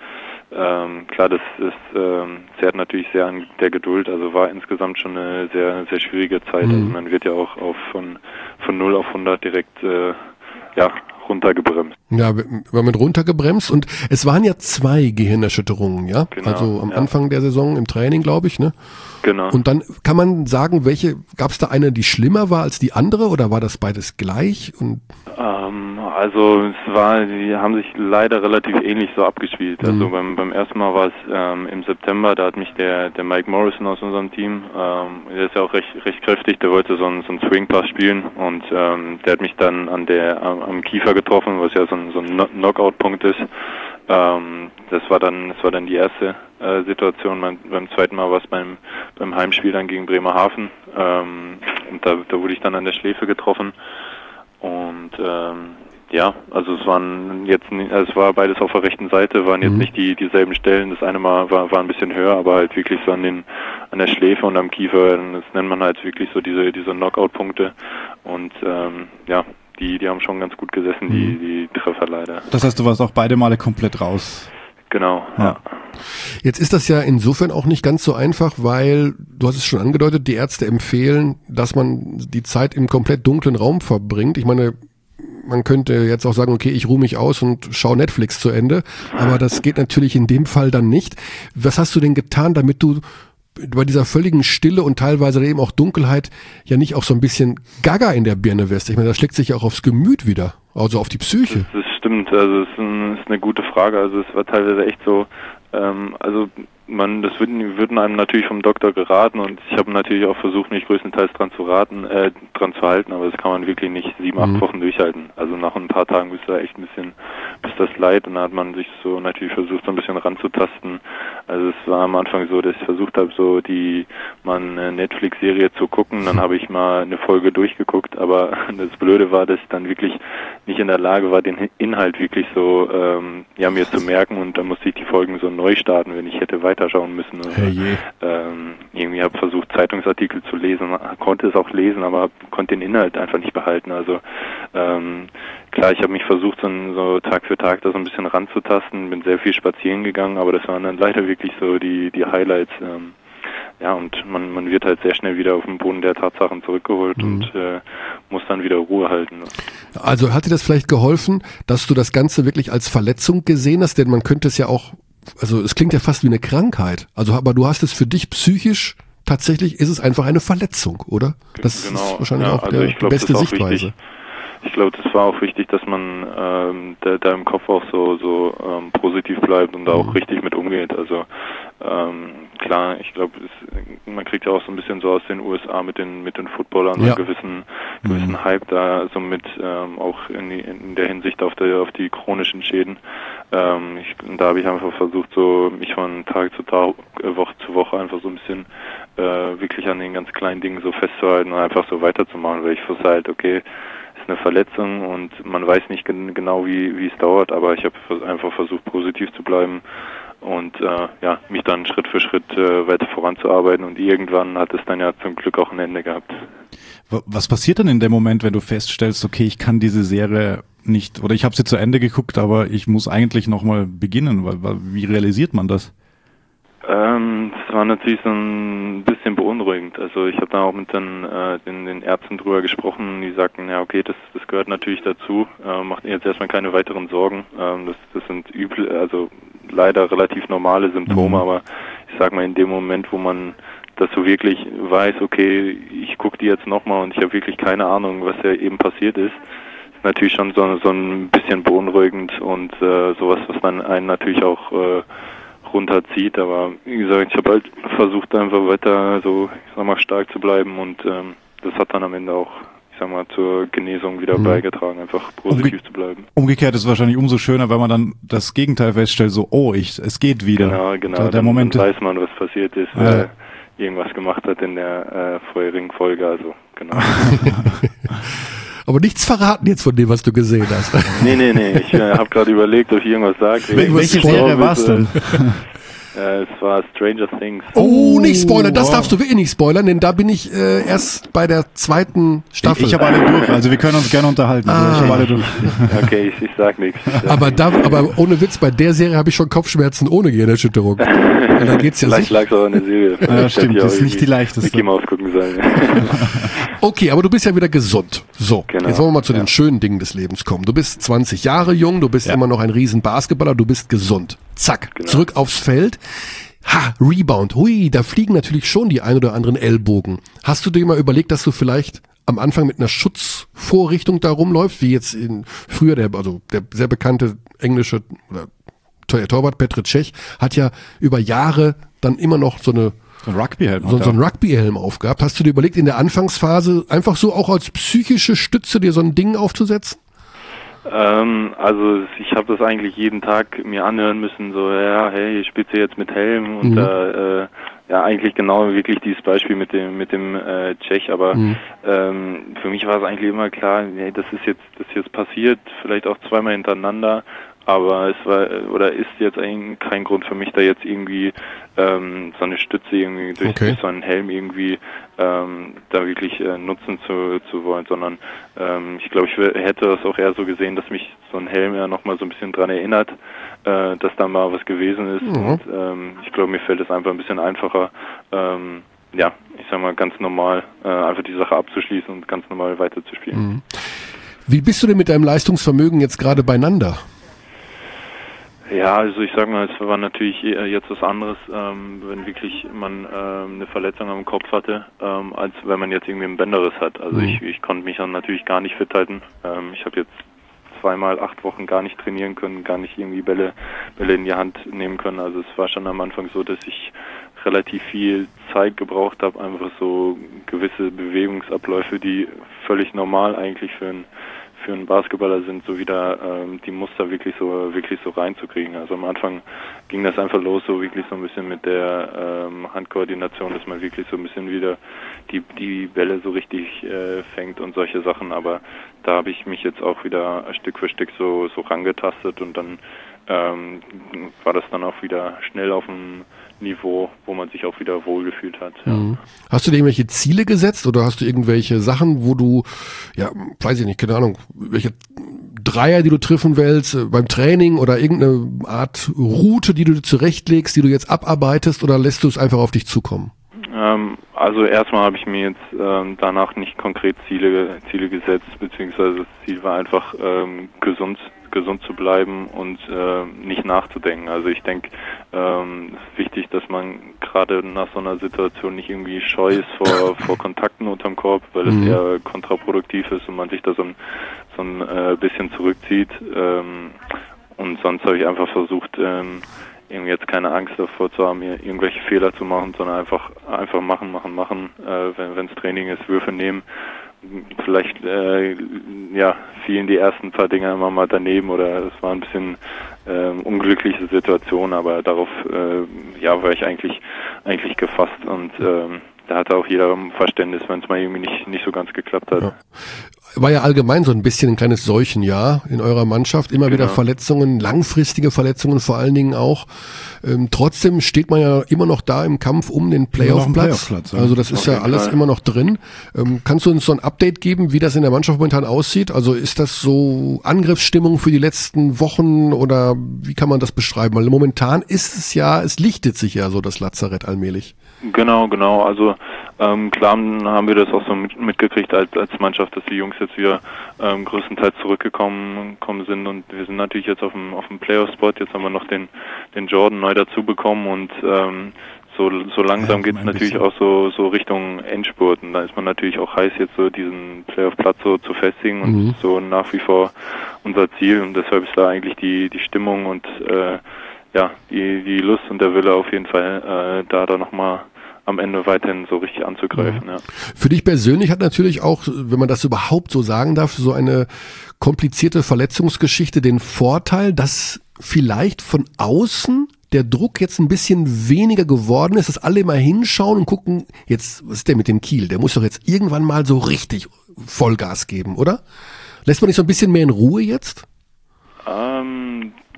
Ähm, klar, das ist, ähm, zehrt natürlich sehr an der Geduld, also war insgesamt schon eine sehr, sehr schwierige Zeit. Mhm. Also man wird ja auch auf von, von null auf hundert direkt, äh, ja, runtergebremst. Ja, wir mit runtergebremst und es waren ja zwei Gehirnerschütterungen, ja? Genau, also am ja. Anfang der Saison im Training, glaube ich, ne? Genau. Und dann kann man sagen, welche, gab es da eine, die schlimmer war als die andere oder war das beides gleich? Und ähm, also es war, die haben sich leider relativ ähnlich so abgespielt. Mhm. Also beim beim ersten Mal war es ähm, im September, da hat mich der der Mike Morrison aus unserem Team, ähm, der ist ja auch recht recht kräftig, der wollte so einen so einen Swing Pass spielen und ähm, der hat mich dann an der am, am Kiefer getroffen, was ja so ein so ein Knockout-Punkt ist. Ähm, das war dann, das war dann die erste äh, Situation. Beim, beim zweiten Mal war es beim beim Heimspiel dann gegen Bremerhaven. Ähm, und da, da wurde ich dann an der Schläfe getroffen. Und ähm, ja, also es waren jetzt, also es war beides auf der rechten Seite, waren jetzt mhm. nicht die dieselben Stellen. Das eine Mal war war ein bisschen höher, aber halt wirklich so an den an der Schläfe und am Kiefer. Das nennt man halt wirklich so diese diese Knockout-Punkte. Und ähm, ja. Die, die haben schon ganz gut gesessen, die, die Treffer leider. Das heißt, du warst auch beide Male komplett raus. Genau, ja. ja. Jetzt ist das ja insofern auch nicht ganz so einfach, weil, du hast es schon angedeutet, die Ärzte empfehlen, dass man die Zeit im komplett dunklen Raum verbringt. Ich meine, man könnte jetzt auch sagen, okay, ich ruhe mich aus und schaue Netflix zu Ende, aber das geht natürlich in dem Fall dann nicht. Was hast du denn getan, damit du bei dieser völligen Stille und teilweise eben auch Dunkelheit ja nicht auch so ein bisschen gaga in der Birne wirst? Ich meine, das schlägt sich ja auch aufs Gemüt wieder, also auf die Psyche. Das, das stimmt, also es ist, ein, ist eine gute Frage. Also es war teilweise echt so, ähm, also man, das würden, würden einem natürlich vom Doktor geraten und ich habe natürlich auch versucht, mich größtenteils dran zu raten, äh, dran zu halten, aber das kann man wirklich nicht sieben, acht Mhm. Wochen durchhalten. Also nach ein paar Tagen bist du echt ein bisschen, bis das leid und dann hat man sich so natürlich versucht, so ein bisschen ranzutasten. Also es war am Anfang so, dass ich versucht habe, so die mal eine Netflix-Serie zu gucken, dann habe ich mal eine Folge durchgeguckt, aber das Blöde war, dass ich dann wirklich nicht in der Lage war, den Inhalt wirklich so ähm, ja mir zu merken und dann musste ich die Folgen so neu starten, wenn ich hätte weiterschauen müssen. Oder, Herrje. ähm, irgendwie habe versucht, Zeitungsartikel zu lesen, konnte es auch lesen, aber konnte den Inhalt einfach nicht behalten. Also ähm, klar, ich habe mich versucht, so, so Tag für Tag da so ein bisschen ranzutasten, bin sehr viel spazieren gegangen, aber das waren dann leider wirklich so die die Highlights. Ähm, ja, und man man wird halt sehr schnell wieder auf den Boden der Tatsachen zurückgeholt mhm. und äh, muss dann wieder Ruhe halten. Also hat dir das vielleicht geholfen, dass du das Ganze wirklich als Verletzung gesehen hast? Denn man könnte es ja auch, also es klingt ja fast wie eine Krankheit. Also aber du hast es für dich psychisch, tatsächlich ist es einfach eine Verletzung, oder? Das genau. ist wahrscheinlich ja, auch also der, ich glaub, die beste das ist auch Sichtweise. Wichtig. Ich glaube, das war auch wichtig, dass man ähm, da, da im Kopf auch so so ähm, positiv bleibt und da auch richtig mit umgeht. Also ähm, klar, ich glaube, man kriegt ja auch so ein bisschen so aus den U S A mit den mit den Footballern ja. einen gewissen gewissen mhm. Hype da, so mit ähm, auch in, die, in der Hinsicht auf der auf die chronischen Schäden. Ähm, ich, da habe ich einfach versucht, so mich von Tag zu Tag, äh, Woche zu Woche einfach so ein bisschen äh, wirklich an den ganz kleinen Dingen so festzuhalten und einfach so weiterzumachen, weil ich wusste halt, okay, ist eine Verletzung und man weiß nicht gen- genau, wie wie es dauert, aber ich habe einfach versucht, positiv zu bleiben und äh, ja, mich dann Schritt für Schritt äh, weiter voranzuarbeiten und irgendwann hat es dann ja zum Glück auch ein Ende gehabt. Was passiert denn in dem Moment, wenn du feststellst, okay, ich kann diese Serie nicht, oder ich habe sie zu Ende geguckt, aber ich muss eigentlich nochmal beginnen? Wie realisiert man das? Ähm, das war natürlich so ein bisschen beunruhigend. Also ich habe da auch mit den, äh, den, den Ärzten drüber gesprochen, die sagten, ja okay, das, das gehört natürlich dazu, äh, macht jetzt erstmal keine weiteren Sorgen. Ähm, das, das sind übel, also leider relativ normale Symptome, mhm. aber ich sag mal in dem Moment, wo man das so wirklich weiß, okay, ich gucke die jetzt nochmal und ich habe wirklich keine Ahnung, was ja eben passiert ist, ist natürlich schon so, so ein bisschen beunruhigend und äh, sowas, was dann einen natürlich auch äh, runterzieht, aber wie gesagt, ich habe halt versucht einfach weiter so, ich sag mal, stark zu bleiben und ähm, das hat dann am Ende auch, ich sag mal, zur Genesung wieder mhm. beigetragen, einfach positiv Umge- zu bleiben. Umgekehrt ist es wahrscheinlich umso schöner, wenn man dann das Gegenteil feststellt, so, oh, ich, es geht wieder. Genau, genau, da, der dann, Moment dann weiß man, was passiert ist, ja. wer irgendwas gemacht hat in der äh, vorherigen Folge, also genau. Aber nichts verraten jetzt von dem, was du gesehen hast. Nee, nee, nee. Ich äh, habe gerade überlegt, ob ich irgendwas sage. Wel- welche Serie war es denn? Äh, es war Stranger Things. Oh, nicht spoilern, das darfst du wirklich nicht spoilern, denn da bin ich äh, erst bei der zweiten Staffel. Ich, ich habe alle durch, also wir können uns gerne unterhalten. Ah. Ich habe alle durch. Okay, ich, ich sag nichts. Aber da, aber ohne Witz, bei der Serie habe ich schon Kopfschmerzen ohne Gehirnerschütterung. Und dann geht's ja Vielleicht sicher. lag es auch in der Serie. Ja, stimmt, das ist nicht die leichteste. Mickey Mouse gucken sollen. Okay, aber du bist ja wieder gesund. So, Genau, jetzt wollen wir mal zu ja. den schönen Dingen des Lebens kommen. Du bist zwanzig Jahre jung, du bist Ja. immer noch ein riesen Basketballer, du bist gesund. Zack, Genau. zurück aufs Feld. Ha, Rebound. Hui, da fliegen natürlich schon die ein oder anderen Ellbogen. Hast du dir mal überlegt, dass du vielleicht am Anfang mit einer Schutzvorrichtung da rumläufst, wie jetzt in früher der, also der sehr bekannte englische oder Tor- Torwart Petr Cech hat ja über Jahre dann immer noch so eine So ein Rugby-Helm. so, so einen Rugby-Helm aufgehabt. Hast du dir überlegt, in der Anfangsphase einfach so auch als psychische Stütze dir so ein Ding aufzusetzen? Ähm, also ich habe das eigentlich jeden Tag mir anhören müssen, so ja, hey, ich spitze jetzt mit Helm und Mhm. äh, äh, ja, eigentlich genau wirklich dieses Beispiel mit dem mit dem äh, Tschech, aber Mhm. ähm, für mich war es eigentlich immer klar, nee, das ist jetzt das ist jetzt passiert, vielleicht auch zweimal hintereinander, aber es war oder ist jetzt eigentlich kein Grund für mich, da jetzt irgendwie ähm, so eine Stütze irgendwie durch, Okay. durch so einen Helm irgendwie ähm, da wirklich äh, nutzen zu, zu wollen, sondern ähm, ich glaube, ich wär- hätte das auch eher so gesehen, dass mich so ein Helm ja nochmal so ein bisschen dran erinnert, äh, dass da mal was gewesen ist. Mhm. Und ähm, ich glaube, mir fällt es einfach ein bisschen einfacher, ähm, ja, ich sag mal ganz normal äh, einfach die Sache abzuschließen und ganz normal weiterzuspielen. Mhm. Wie bist du denn mit deinem Leistungsvermögen jetzt gerade beieinander? Ja, also ich sag mal, es war natürlich eher jetzt was anderes, ähm, wenn wirklich man ähm, eine Verletzung am Kopf hatte, ähm, als wenn man jetzt irgendwie einen Bänderriss hat. Also Mhm. ich, ich konnte mich dann natürlich gar nicht fit halten. Ähm, ich habe jetzt zweimal acht Wochen gar nicht trainieren können, gar nicht irgendwie Bälle, Bälle in die Hand nehmen können. Also es war schon am Anfang so, dass ich relativ viel Zeit gebraucht habe, einfach so gewisse Bewegungsabläufe, die völlig normal eigentlich für ein für einen Basketballer sind, so wieder ähm, die Muster wirklich so wirklich so reinzukriegen. Also am Anfang ging das einfach los, so wirklich so ein bisschen mit der ähm, Handkoordination, dass man wirklich so ein bisschen wieder die die Bälle so richtig äh, fängt und solche Sachen. Aber da habe ich mich jetzt auch wieder Stück für Stück so so rangetastet und dann ähm, war das dann auch wieder schnell auf dem Niveau, wo man sich auch wieder wohlgefühlt hat. Ja. Mhm. Hast du dir irgendwelche Ziele gesetzt oder hast du irgendwelche Sachen, wo du, ja, weiß ich nicht, keine Ahnung, welche Dreier, die du treffen willst äh, beim Training oder irgendeine Art Route, die du dir zurechtlegst, die du jetzt abarbeitest oder lässt du es einfach auf dich zukommen? Ähm, also erstmal habe ich mir jetzt ähm, danach nicht konkret Ziele Ziele gesetzt, beziehungsweise das Ziel war einfach ähm, gesund gesund zu bleiben und äh, nicht nachzudenken. Also ich denke, ähm, es ist wichtig, dass man gerade nach so einer Situation nicht irgendwie scheu ist vor, vor Kontakten unterm Korb, weil es Mhm. eher kontraproduktiv ist und man sich da so ein, so ein äh, bisschen zurückzieht. Ähm, und sonst habe ich einfach versucht, ähm, irgendwie jetzt keine Angst davor zu haben, ir- irgendwelche Fehler zu machen, sondern einfach einfach machen, machen, machen. Äh, wenn wenns Training ist, Würfe nehmen. Vielleicht äh, ja fielen die ersten paar Dinger immer mal daneben oder es war ein bisschen ähm, unglückliche Situation, aber darauf äh, ja war ich eigentlich eigentlich gefasst und ähm, da hatte auch jeder Verständnis, wenn es mal irgendwie nicht nicht so ganz geklappt hat. Ja. War ja allgemein so ein bisschen ein kleines Seuchenjahr in eurer Mannschaft. Immer wieder Genau. Verletzungen, langfristige Verletzungen vor allen Dingen auch. Ähm, trotzdem steht man ja immer noch da im Kampf um den noch im Playoff-Platz. Playoff-Platz, ja. Also das ist Auf ja jeden alles Fall. immer noch drin. Ähm, kannst du uns so ein Update geben, wie das in der Mannschaft momentan aussieht? Also ist das so Angriffsstimmung für die letzten Wochen oder wie kann man das beschreiben? Weil momentan ist es ja, es lichtet sich ja so das Lazarett allmählich. Genau, genau. Also ähm, klar haben wir das auch so mit, mitgekriegt als, als Mannschaft, dass die Jungs jetzt wieder ähm, größtenteils zurückgekommen kommen sind und wir sind natürlich jetzt auf dem auf dem Playoff-Spot. Jetzt haben wir noch den den Jordan neu dazu bekommen und ähm, so so langsam Ja, geht es ein natürlich bisschen. auch so so Richtung Endspurt und da ist man natürlich auch heiß, jetzt so diesen Playoff-Platz so zu festigen und Mhm. das ist so nach wie vor unser Ziel und deshalb ist da eigentlich die die Stimmung und äh, ja die die Lust und der Wille auf jeden Fall äh, da da nochmal am Ende weiterhin so richtig anzugreifen. Ja. Für dich persönlich hat natürlich auch, wenn man das überhaupt so sagen darf, so eine komplizierte Verletzungsgeschichte den Vorteil, dass vielleicht von außen der Druck jetzt ein bisschen weniger geworden ist, dass alle mal hinschauen und gucken, jetzt, was ist der mit dem Kiel? Der muss doch jetzt irgendwann mal so richtig Vollgas geben, oder? Lässt man dich so ein bisschen mehr in Ruhe jetzt? Ähm,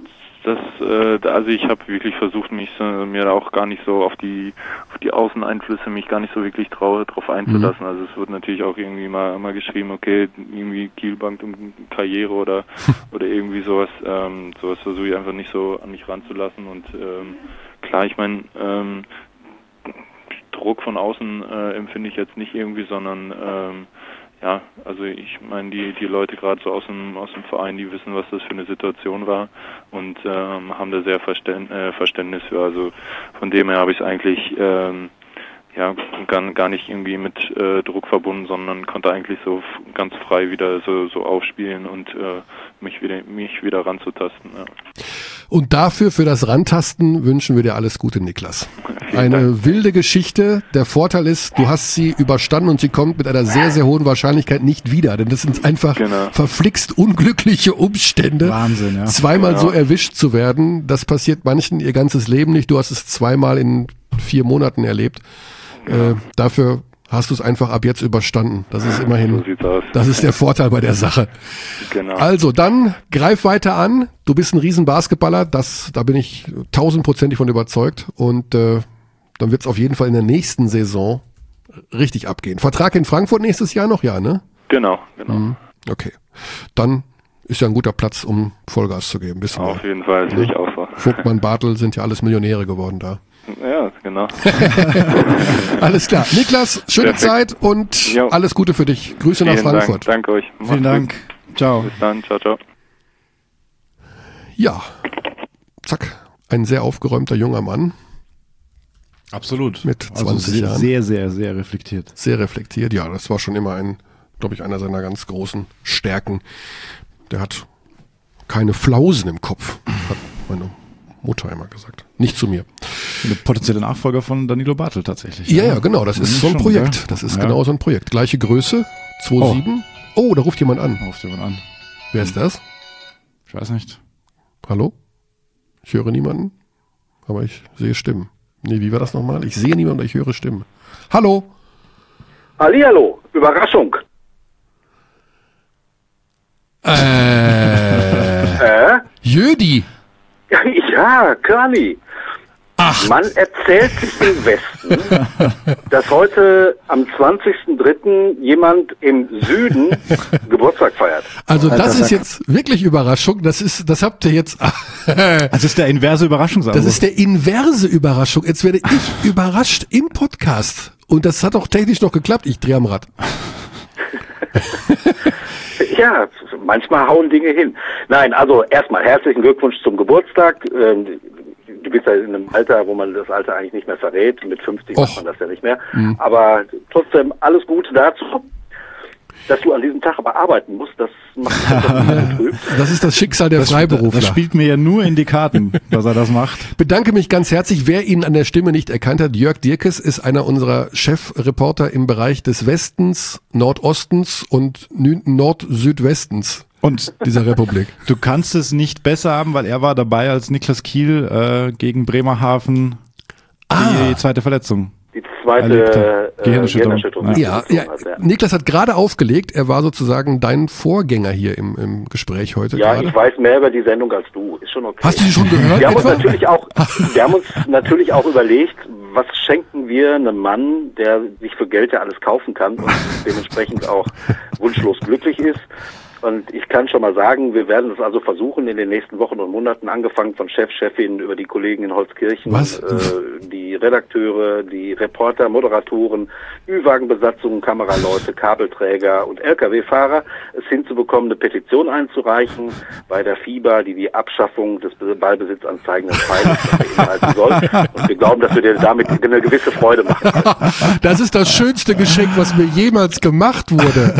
das, äh, also ich habe wirklich versucht, mich so, mir auch gar nicht so auf die auf die Außeneinflüsse mich gar nicht so wirklich trau, drauf einzulassen. Mhm. Also es wird natürlich auch irgendwie mal mal geschrieben, okay, irgendwie Kiel bangt um Karriere oder oder irgendwie sowas. Ähm, sowas versuche ich einfach nicht so an mich ranzulassen. Und ähm, klar, ich meine, ähm, Druck von außen äh, empfinde ich jetzt nicht irgendwie, sondern ähm, ja, also ich meine, die die Leute gerade so aus dem aus dem Verein, die wissen, was das für eine Situation war und ähm, haben da sehr Verständ, äh, Verständnis für. Also von dem her habe ich es eigentlich ähm, ja gar, gar nicht irgendwie mit äh, Druck verbunden, sondern konnte eigentlich so f- ganz frei wieder so so aufspielen und äh, mich wieder mich wieder ranzutasten. Ja. Und dafür, für das Rantasten, wünschen wir dir alles Gute, Niklas. Eine Dank. wilde Geschichte. Der Vorteil ist, du hast sie überstanden und sie kommt mit einer sehr, sehr hohen Wahrscheinlichkeit nicht wieder. Denn das sind einfach genau. verflixt unglückliche Umstände. Wahnsinn, ja. Zweimal genau. so erwischt zu werden, das passiert manchen ihr ganzes Leben nicht. Du hast es zweimal in vier Monaten erlebt. Ja. Äh, dafür hast du es einfach ab jetzt überstanden. Das ist immerhin, so sieht's aus. Das ist der Vorteil bei der Sache. Genau. Also dann greif weiter an. Du bist ein riesen Basketballer, das, da bin ich tausendprozentig von überzeugt. Und äh, dann wird es auf jeden Fall in der nächsten Saison richtig abgehen. Vertrag in Frankfurt nächstes Jahr noch, ja, ne? Genau, genau. Mhm. Okay. Dann ist ja ein guter Platz, um Vollgas zu geben. Wissen auf wir. jeden Fall, sehe ich auch so. Vogtmann, Bartel sind ja alles Millionäre geworden da. Ja, genau. Alles klar. Niklas, schöne Perfekt. Zeit und jo. alles Gute für dich. Grüße Vielen nach Frankfurt. Dank. Danke euch. Macht's Vielen Dank. Gut. Ciao. Bis dann. Ciao, ciao. Ja. Zack. Ein sehr aufgeräumter junger Mann. Absolut. Mit zwanzig also sehr, Jahren. Sehr, sehr, sehr reflektiert. Sehr reflektiert, ja. Das war schon immer ein, glaube ich, einer seiner ganz großen Stärken. Der hat keine Flausen im Kopf, hat meine Mutter immer gesagt. Nicht zu mir. Eine potenzielle Nachfolger von Danilo Bartel tatsächlich. Ja, ja, genau. Das ist so ein Projekt. Das ist genau so ein Projekt. Gleiche Größe. zwei Komma sieben. Oh. oh, da ruft jemand an. Da ruft jemand an. Wer ist das? Ich weiß nicht. Hallo? Ich höre niemanden, aber ich sehe Stimmen. Nee, wie war das nochmal? Ich sehe niemanden, ich höre Stimmen. Hallo? Hallihallo. Überraschung. Äh. äh? Jödi. Ja, Körny. Ach. Man erzählt sich im Westen, dass heute am zwanzigsten dritten jemand im Süden Geburtstag feiert. Also das ist jetzt wirklich Überraschung. Das ist, das habt ihr jetzt. Das ist der inverse Überraschungsanruf. Das ist der inverse Überraschung. Jetzt werde ich überrascht im Podcast. Und das hat auch technisch noch geklappt. Ich drehe am Rad. Ja, manchmal hauen Dinge hin. Nein, also erstmal herzlichen Glückwunsch zum Geburtstag. Du bist ja in einem Alter, wo man das Alter eigentlich nicht mehr verrät. Mit fünfzig Och. macht man das ja nicht mehr. Mhm. Aber trotzdem alles Gute dazu. Dass du an diesem Tag aber arbeiten musst, das macht mich betrübt. Das ist das Schicksal der das, Freiberufler. Das spielt mir ja nur in die Karten, dass er das macht. Bedanke mich ganz herzlich. Wer ihn an der Stimme nicht erkannt hat, Jörg Dierkes ist einer unserer Chefreporter im Bereich des Westens, Nordostens und Nord-Südwestens. Und dieser Republik. Du kannst es nicht besser haben, weil er war dabei, als Niklas Kiel äh, gegen Bremerhaven ah. die zweite Verletzung. Die zweite äh, Gehirnerschütterung. Gehirnerschütterung. Ja, ja, hat, ja. Niklas hat gerade aufgelegt. Er war sozusagen dein Vorgänger hier im, im Gespräch heute. Ja, gerade. Ich weiß mehr über die Sendung als du. Ist schon okay. Hast du sie schon gehört? Wir haben uns natürlich auch, wir haben uns natürlich auch überlegt, was schenken wir einem Mann, der sich für Geld ja alles kaufen kann und dementsprechend auch wunschlos glücklich ist. Und ich kann schon mal sagen, wir werden es also versuchen in den nächsten Wochen und Monaten, angefangen von Chef, Chefin über die Kollegen in Holzkirchen, äh, die Redakteure, die Reporter, Moderatoren, Ü-Wagen-Besatzungen, Kameraleute, Kabelträger und L K W-Fahrer, es hinzubekommen, eine Petition einzureichen bei der FIBA, die die Abschaffung des ballbesitzanzeigenden Pfeiles beinhalten soll. Und wir glauben, dass wir dir damit eine gewisse Freude machen können. Das ist das schönste Geschenk, was mir jemals gemacht wurde.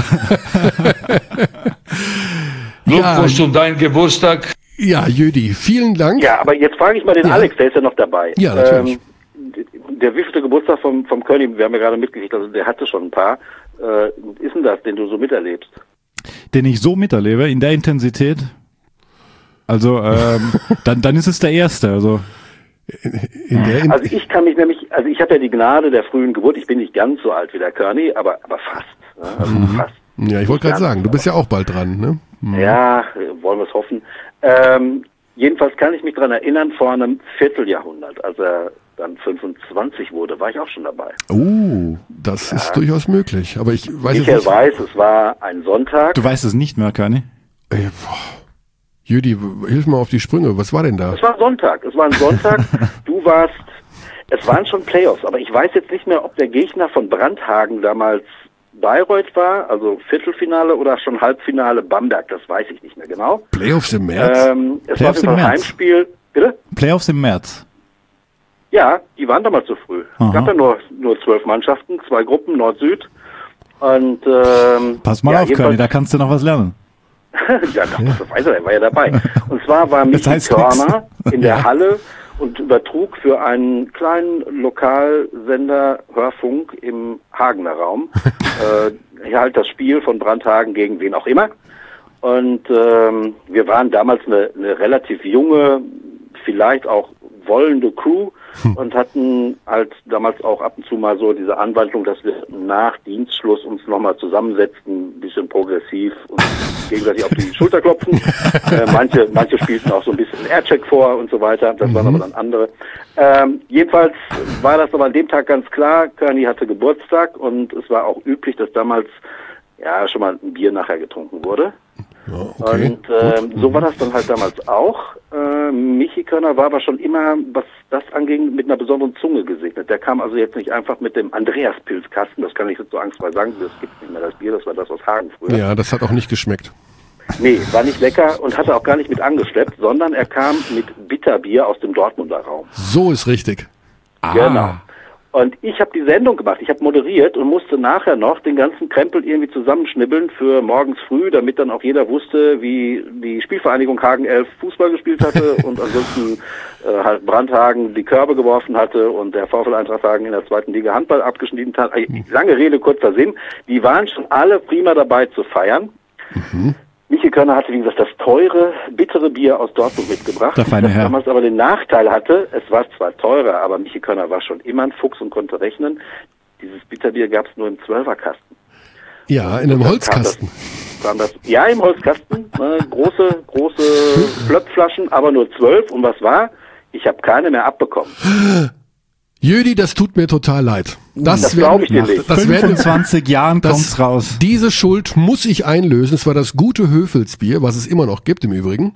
Glückwunsch ja. um deinen Geburtstag. Ja, Jödi, vielen Dank. Ja, aber jetzt frage ich mal den ja. Alex, der ist ja noch dabei. Ja, natürlich. Ähm, der wievielte Geburtstag vom, vom Körny, wir haben ja gerade mitgekriegt, also der hatte schon ein paar. Äh, ist denn das, den du so miterlebst? Den ich so miterlebe, in der Intensität? Also, ähm, dann, dann ist es der erste, also. In der in also ich kann mich nämlich, also ich habe ja die Gnade der frühen Geburt, ich bin nicht ganz so alt wie der Körny, aber, aber fast. Ne? Also mhm. fast. Ja, ich wollte gerade sagen, du bist ja auch bald dran, ne? Mhm. Ja, wollen wir es hoffen. Ähm, jedenfalls kann ich mich daran erinnern, vor einem Vierteljahrhundert, als er dann fünfundzwanzig wurde, war ich auch schon dabei. Oh, das ja. ist durchaus möglich. Aber ich weiß Michael jetzt nicht. weiß, es war ein Sonntag. Du weißt es nicht mehr, Körny? Ey, boah. Jüdi, hilf mal auf die Sprünge. Was war denn da? Es war Sonntag. Es war ein Sonntag. Du warst, es waren schon Playoffs, aber ich weiß jetzt nicht mehr, ob der Gegner von Brandhagen damals Bayreuth war, also Viertelfinale oder schon Halbfinale Bamberg, das weiß ich nicht mehr genau. Playoffs im März? Ähm, es Playoffs war ein Heimspiel. Bitte? Playoffs im März. Ja, die waren damals zu früh. Aha. Es gab ja nur, nur zwölf Mannschaften, zwei Gruppen, Nord-Süd. Und, ähm, Pass mal ja, auf, Körny, da kannst du noch was lernen. ja, das weiß er, er war ja dabei. Und zwar war Das Michi heißt Körner nix. in der Ja. Halle und übertrug für einen kleinen Lokalsender Hörfunk im Hagener Raum äh, hier halt das Spiel von Brandhagen gegen wen auch immer. Und ähm, wir waren damals eine, eine relativ junge, vielleicht auch wollende Crew und hatten halt damals auch ab und zu mal so diese Anwandlung, dass wir nach Dienstschluss uns nochmal zusammensetzten, ein bisschen progressiv und gegenseitig auf die Schulter klopfen. äh, manche, manche spielten auch so ein bisschen Aircheck vor und so weiter. Das mhm. waren aber dann andere. Ähm, jedenfalls war das aber an dem Tag ganz klar. Körny hatte Geburtstag und es war auch üblich, dass damals ja schon mal ein Bier nachher getrunken wurde. Ja, okay. Und äh, so war das dann halt damals auch. Äh, Michi Körner war aber schon immer, was das anging, mit einer besonderen Zunge gesegnet. Der kam also jetzt nicht einfach mit dem Andreas-Pilzkasten, das kann ich jetzt so angstfrei sagen, das gibt nicht mehr das Bier, das war das aus Hagen früher. Ja, das hat auch nicht geschmeckt. Nee, war nicht lecker und hatte auch gar nicht mit angeschleppt, sondern er kam mit Bitterbier aus dem Dortmunder Raum. So ist richtig. Ah. Genau. Und ich habe die Sendung gemacht, ich habe moderiert und musste nachher noch den ganzen Krempel irgendwie zusammenschnibbeln für morgens früh, damit dann auch jeder wusste, wie die Spielvereinigung Hagen elf Fußball gespielt hatte und ansonsten äh, halt Brandhagen die Körbe geworfen hatte und der VfL Eintracht Hagen in der zweiten Liga Handball abgeschnitten hat. Lange Rede, kurzer Sinn. Die waren schon alle prima dabei zu feiern. Mhm. Michi Körner hatte, wie gesagt, das teure, bittere Bier aus Dortmund mitgebracht. Der feine das Herr. damals aber den Nachteil hatte, es war zwar teurer, aber Michi Körner war schon immer ein Fuchs und konnte rechnen. Dieses Bitterbier gab es nur im Zwölferkasten. Ja, in einem Holzkasten. Kam das, kam das, ja, im Holzkasten. Ne, große, große Flöpflaschen, aber nur zwölf. Und was war? Ich habe keine mehr abbekommen. Jödi, das tut mir total leid. Das, das werden, glaube ich dir nicht. Das werden, fünfundzwanzig Jahren kommt's raus. Diese Schuld muss ich einlösen. Es war das gute Höfelsbier, was es immer noch gibt im Übrigen.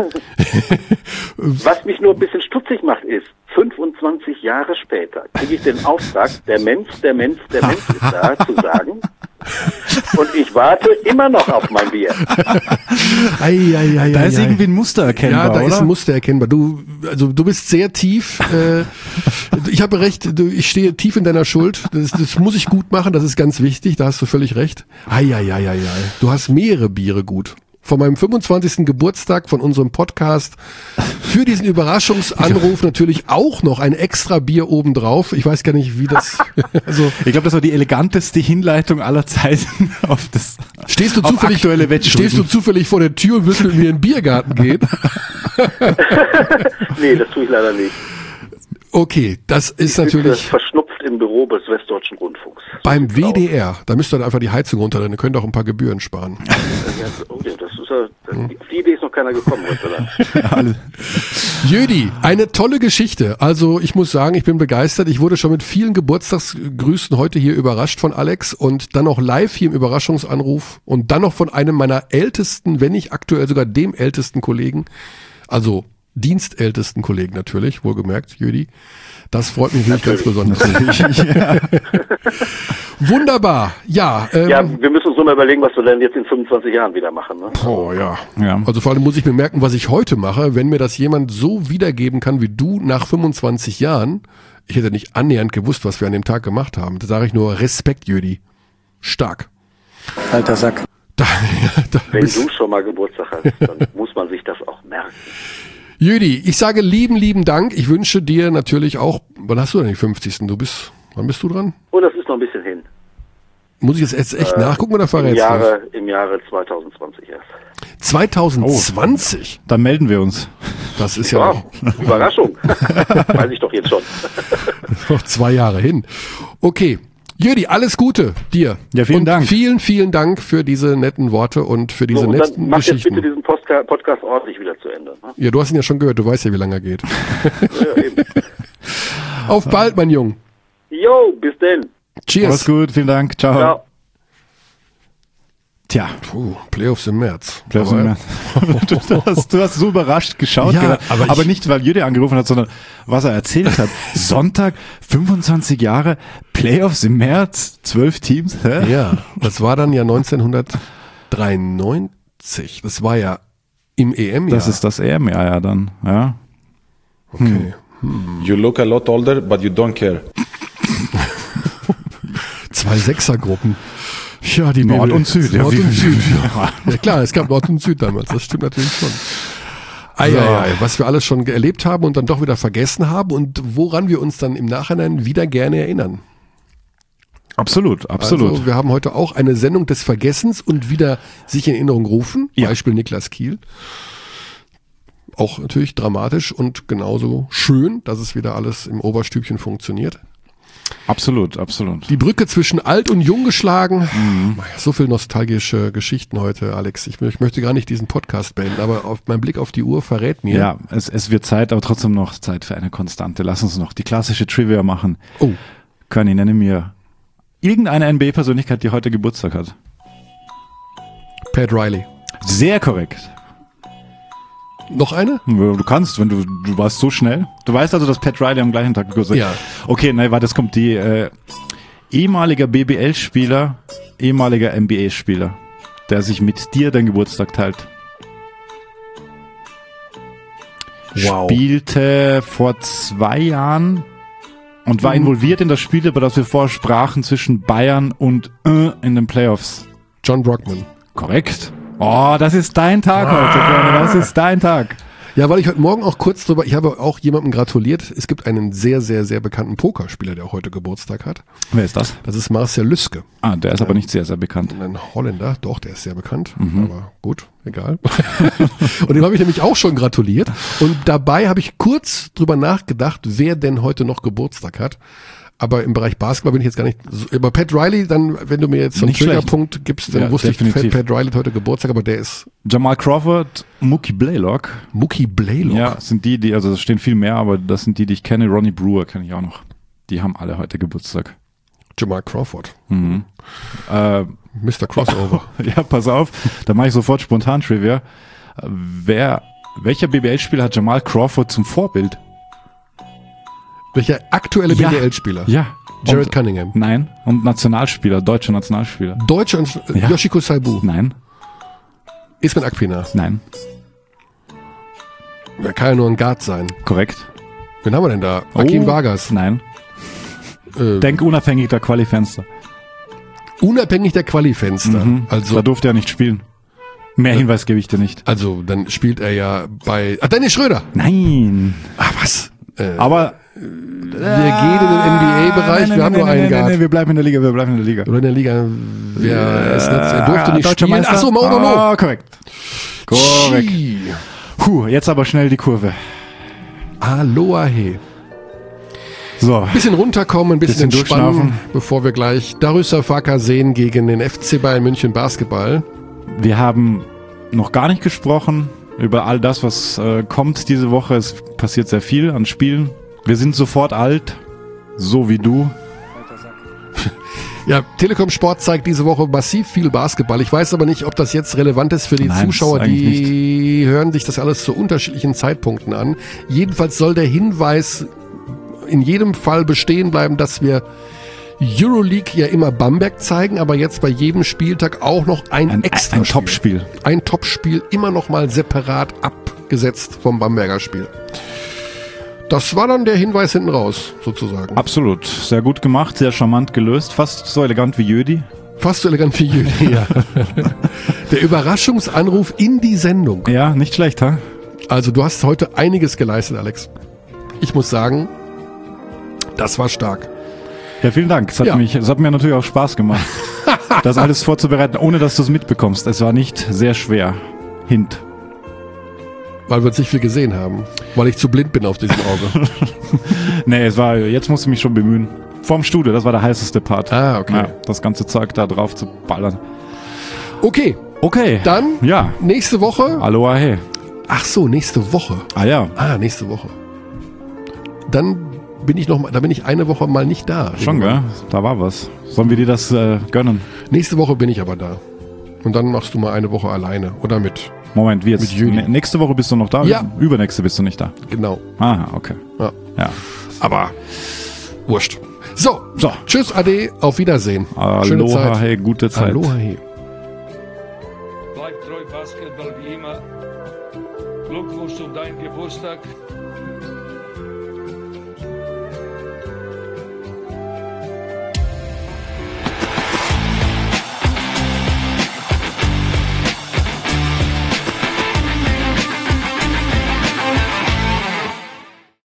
Was mich nur ein bisschen stutzig macht ist, fünfundzwanzig Jahre später kriege ich den Auftrag, der Mensch, der Mensch, der Mensch ist da, zu sagen. Und ich warte immer noch auf mein Bier. Ei, ei, ei, da ei, ist ei. irgendwie ein Muster erkennbar, Ja, da oder? ist ein Muster erkennbar. Du, also du bist sehr tief. Äh, ich habe recht. Du, ich stehe tief in deiner Schuld. Das, das muss ich gut machen. Das ist ganz wichtig. Da hast du völlig recht. Ei, ei, ei, ei, ei. Du hast mehrere Biere gut. Von meinem fünfundzwanzigsten Geburtstag von unserem Podcast für diesen Überraschungsanruf natürlich auch noch ein extra Bier obendrauf. Ich weiß gar nicht, wie das... also ich glaube, das war die eleganteste Hinleitung aller Zeiten auf das stehst du auf zufällig, aktuelle Wettschulden. Stehst du zufällig vor der Tür und willst mit mir in den Biergarten gehen? Nee, das tue ich leider nicht. Okay, das ist ich natürlich... verschnupft im Büro des Westdeutschen Rundfunks. Beim W D R, da müsst ihr dann einfach die Heizung runterdrehen, ihr könnt auch ein paar Gebühren sparen. Ja, oh, das ist ja, auf die Idee ist noch keiner gekommen heute. Jödi, eine tolle Geschichte. Also ich muss sagen, ich bin begeistert. Ich wurde schon mit vielen Geburtstagsgrüßen heute hier überrascht von Alex und dann noch live hier im Überraschungsanruf und dann noch von einem meiner ältesten, wenn nicht aktuell sogar dem ältesten Kollegen, also dienstältesten Kollegen natürlich, wohlgemerkt, Jödi. Das freut mich wirklich ganz besonders. Ja. Wunderbar, ja. Ähm, ja, wir müssen uns nur mal überlegen, was wir denn jetzt in fünfundzwanzig Jahren wieder machen. Ne? Oh ja. ja. Also vor allem muss ich mir merken, was ich heute mache. Wenn mir das jemand so wiedergeben kann wie du nach fünfundzwanzig Jahren, ich hätte nicht annähernd gewusst, was wir an dem Tag gemacht haben. Da sage ich nur Respekt, Jödi. Stark. Alter Sack. Da, ja, da Wenn bist... du schon mal Geburtstag hast, dann muss man sich das auch merken. Jödi, ich sage lieben, lieben Dank. Ich wünsche dir natürlich auch, wann hast du denn den fünfzigsten? Du bist, wann bist du dran? Oh, das ist noch ein bisschen hin. Muss ich jetzt, jetzt echt äh, nachgucken oder verrätst im Jahre, Im Jahre zwanzig zwanzig erst. zwanzig zwanzig? Oh, dann melden wir uns. Das ist ja, ja noch... Überraschung. Weiß ich doch jetzt schon. Noch zwei Jahre hin. Okay. Jödi, alles Gute dir. Ja, vielen und Dank. Vielen, vielen Dank für diese netten Worte und für diese So, und netten dann mach jetzt Geschichten. bitte diesen Postka- Podcast ordentlich wieder zu Ende. Ne? Ja, du hast ihn ja schon gehört, du weißt ja, wie lange er geht. Ja, eben. Auf bald, mein Jung. Jo, bis denn. Cheers. Mach's gut, vielen Dank. Ciao. Ciao. Tja. Puh, Playoffs im März. Playoffs im März. du, hast, du hast so überrascht geschaut, Ja, gerade, aber aber ich- nicht, weil Jüde angerufen hat, sondern was er erzählt hat. Sonntag, fünfundzwanzig Jahre, Playoffs im März, zwölf Teams. Hä? Ja, das war dann ja neunzehnhundertdreiundneunzig. Das war ja im E M-Jahr. Das ist das E M-Jahr ja dann. Ja. Okay. You look a lot older, but you don't care. Zwei Sechsergruppen. Ja, die Nord B B L. und Süd, ja, Nord wie- und Süd. Ja. Ja klar, es gab Nord und Süd damals. Das stimmt natürlich schon. Eieiei, was wir alles schon erlebt haben und dann doch wieder vergessen haben und woran wir uns dann im Nachhinein wieder gerne erinnern. Absolut, absolut. Also wir haben heute auch eine Sendung des Vergessens und wieder sich in Erinnerung rufen. Ja. Beispiel Niklas Kiel. Auch natürlich dramatisch und genauso schön, dass es wieder alles im Oberstübchen funktioniert. Absolut, absolut. Die Brücke zwischen alt und jung geschlagen. Mhm. So viel nostalgische Geschichten heute, Alex. Ich, ich möchte gar nicht diesen Podcast beenden, aber auf, mein Blick auf die Uhr verrät mir. Ja, es, es wird Zeit, aber trotzdem noch Zeit für eine Konstante. Lass uns noch die klassische Trivia machen. Oh. Körny, nenne mir irgendeine N B A-Persönlichkeit, die heute Geburtstag hat. Pat Riley. Sehr korrekt. Noch eine? Du kannst, wenn du, du warst so schnell. Du weißt also, dass Pat Riley am gleichen Tag Geburtstag Ja. Okay, nein, warte, es kommt die äh, ehemaliger B B L-Spieler, ehemaliger N B A-Spieler, der sich mit dir den Geburtstag teilt. Wow. Spielte vor zwei Jahren und war Mhm. involviert in das Spiel, über das wir vorher sprachen, zwischen Bayern und äh, in den Playoffs. John Brockman. Korrekt. Oh, das ist dein Tag heute, Freunde. Das ist dein Tag. Ja, weil ich heute Morgen auch kurz drüber, ich habe auch jemandem gratuliert. Es gibt einen sehr, sehr, sehr bekannten Pokerspieler, der heute Geburtstag hat. Wer ist das? Das ist Marcel Lüske. Ah, der ist aber nicht sehr, sehr bekannt. Ein Holländer, doch, der ist sehr bekannt. Mhm. Aber gut, egal. Und dem habe ich nämlich auch schon gratuliert. Und dabei habe ich kurz drüber nachgedacht, wer denn heute noch Geburtstag hat. Aber im Bereich Basketball bin ich jetzt gar nicht so, aber Pat Riley, dann, wenn du mir jetzt so einen Nicht schlecht. Triggerpunkt gibst, dann Ja, wusste definitiv. ich, Pat, Pat Riley hat heute Geburtstag, aber der ist Jamal Crawford, Mookie Blaylock. Mookie Blaylock. Ja, sind die, die, also es stehen viel mehr, aber das sind die, die ich kenne. Ronnie Brewer kenne ich auch noch. Die haben alle heute Geburtstag. Jamal Crawford. Mhm. Äh, Mister Crossover. ja, pass auf, da mache ich sofort spontan Trivia. Äh, Wer, welcher B B L-Spieler hat Jamal Crawford zum Vorbild? Welcher aktuelle Ja. B B L-Spieler? Ja. Jared Und- Cunningham. Nein. Und Nationalspieler, deutscher Nationalspieler. Deutscher und Ja. Yoshiko Saibu. Nein. Ismet Akpina. Nein. Er kann ja nur ein Guard sein. Korrekt. Wen haben wir denn da? Hakim Oh, Vargas. Nein. Äh, Denk unabhängig der Quali-Fenster. unabhängig der Quali-Fenster. Mhm. Also, Da durfte er nicht spielen. Mehr Hinweis gebe ich dir nicht. also, dann spielt er ja bei, ah, Dennis Schröder. Nein. Ah, was? Äh, Aber wir gehen in den N B A-Bereich, wir haben nur einen Guard. Nee, wir bleiben in der Liga, wir bleiben in der Liga. Oder in der Liga, wer, er, ist nicht, er durfte nicht Deutscher spielen. Meister. Ach so, Mauro No. Ah, korrekt. Korrekt. Schi. Puh, jetzt aber schnell die Kurve. Aloha he. So. Bisschen runterkommen, ein bisschen, Bisschen entspannen, durchschnaufen. bevor wir gleich Darüsserfaker sehen gegen den F C Bayern München Basketball. Wir haben noch gar nicht gesprochen über all das, was äh, kommt diese Woche. Es passiert sehr viel an Spielen. Wir sind sofort alt, so wie du. Ja, Telekom Sport zeigt diese Woche massiv viel Basketball. Ich weiß aber nicht, ob das jetzt relevant ist für die Nein, Zuschauer, das ist eigentlich die hören sich das alles zu unterschiedlichen Zeitpunkten an. Jedenfalls soll der Hinweis in jedem Fall bestehen bleiben, dass wir Euroleague ja immer Bamberg zeigen, aber jetzt bei jedem Spieltag auch noch ein, Ein, extra ein Topspiel. Ein Topspiel immer noch mal separat abgesetzt vom Bamberger Spiel. Das war dann der Hinweis hinten raus, sozusagen. Absolut. Sehr gut gemacht, sehr charmant gelöst. Fast so elegant wie Jödi. Fast so elegant wie Jüdi, ja. Der Überraschungsanruf in die Sendung. Ja, nicht schlecht, ha? Also du hast heute einiges geleistet, Alex. Ich muss sagen, das war stark. Ja, vielen Dank. Es hat, Ja. mich, es hat mir natürlich auch Spaß gemacht, das alles vorzubereiten, ohne dass du es mitbekommst. Es war nicht sehr schwer. Hint. Weil wir uns nicht viel gesehen haben. Weil ich zu blind bin auf diesem Auge. Nee, es war, jetzt musst du mich schon bemühen. Vorm Studio, das war der heißeste Part. Ah, okay. Ja, das ganze Zeug da drauf zu ballern. Okay. Okay. Dann ja. nächste Woche. Aloha hey. Ach so, nächste Woche. Ah ja. Ah, nächste Woche. Dann bin ich noch mal, da bin ich eine Woche mal nicht da. Schon, gell? Da war was. Sollen wir dir das äh, gönnen? Nächste Woche bin ich aber da. Und dann machst du mal eine Woche alleine. Oder mit. Moment, wie jetzt? Mit Juli. N- nächste Woche bist du noch da? Ja. Übernächste bist du nicht da. Genau. Ah, okay. Ja. ja. Aber wurscht. So, so. Tschüss, Ade, auf Wiedersehen. Schöne Aloha, Zeit. hey, gute Zeit. Aloha, hey. Bleib treu Basketball wie immer. Glückwunsch zu deinem Geburtstag.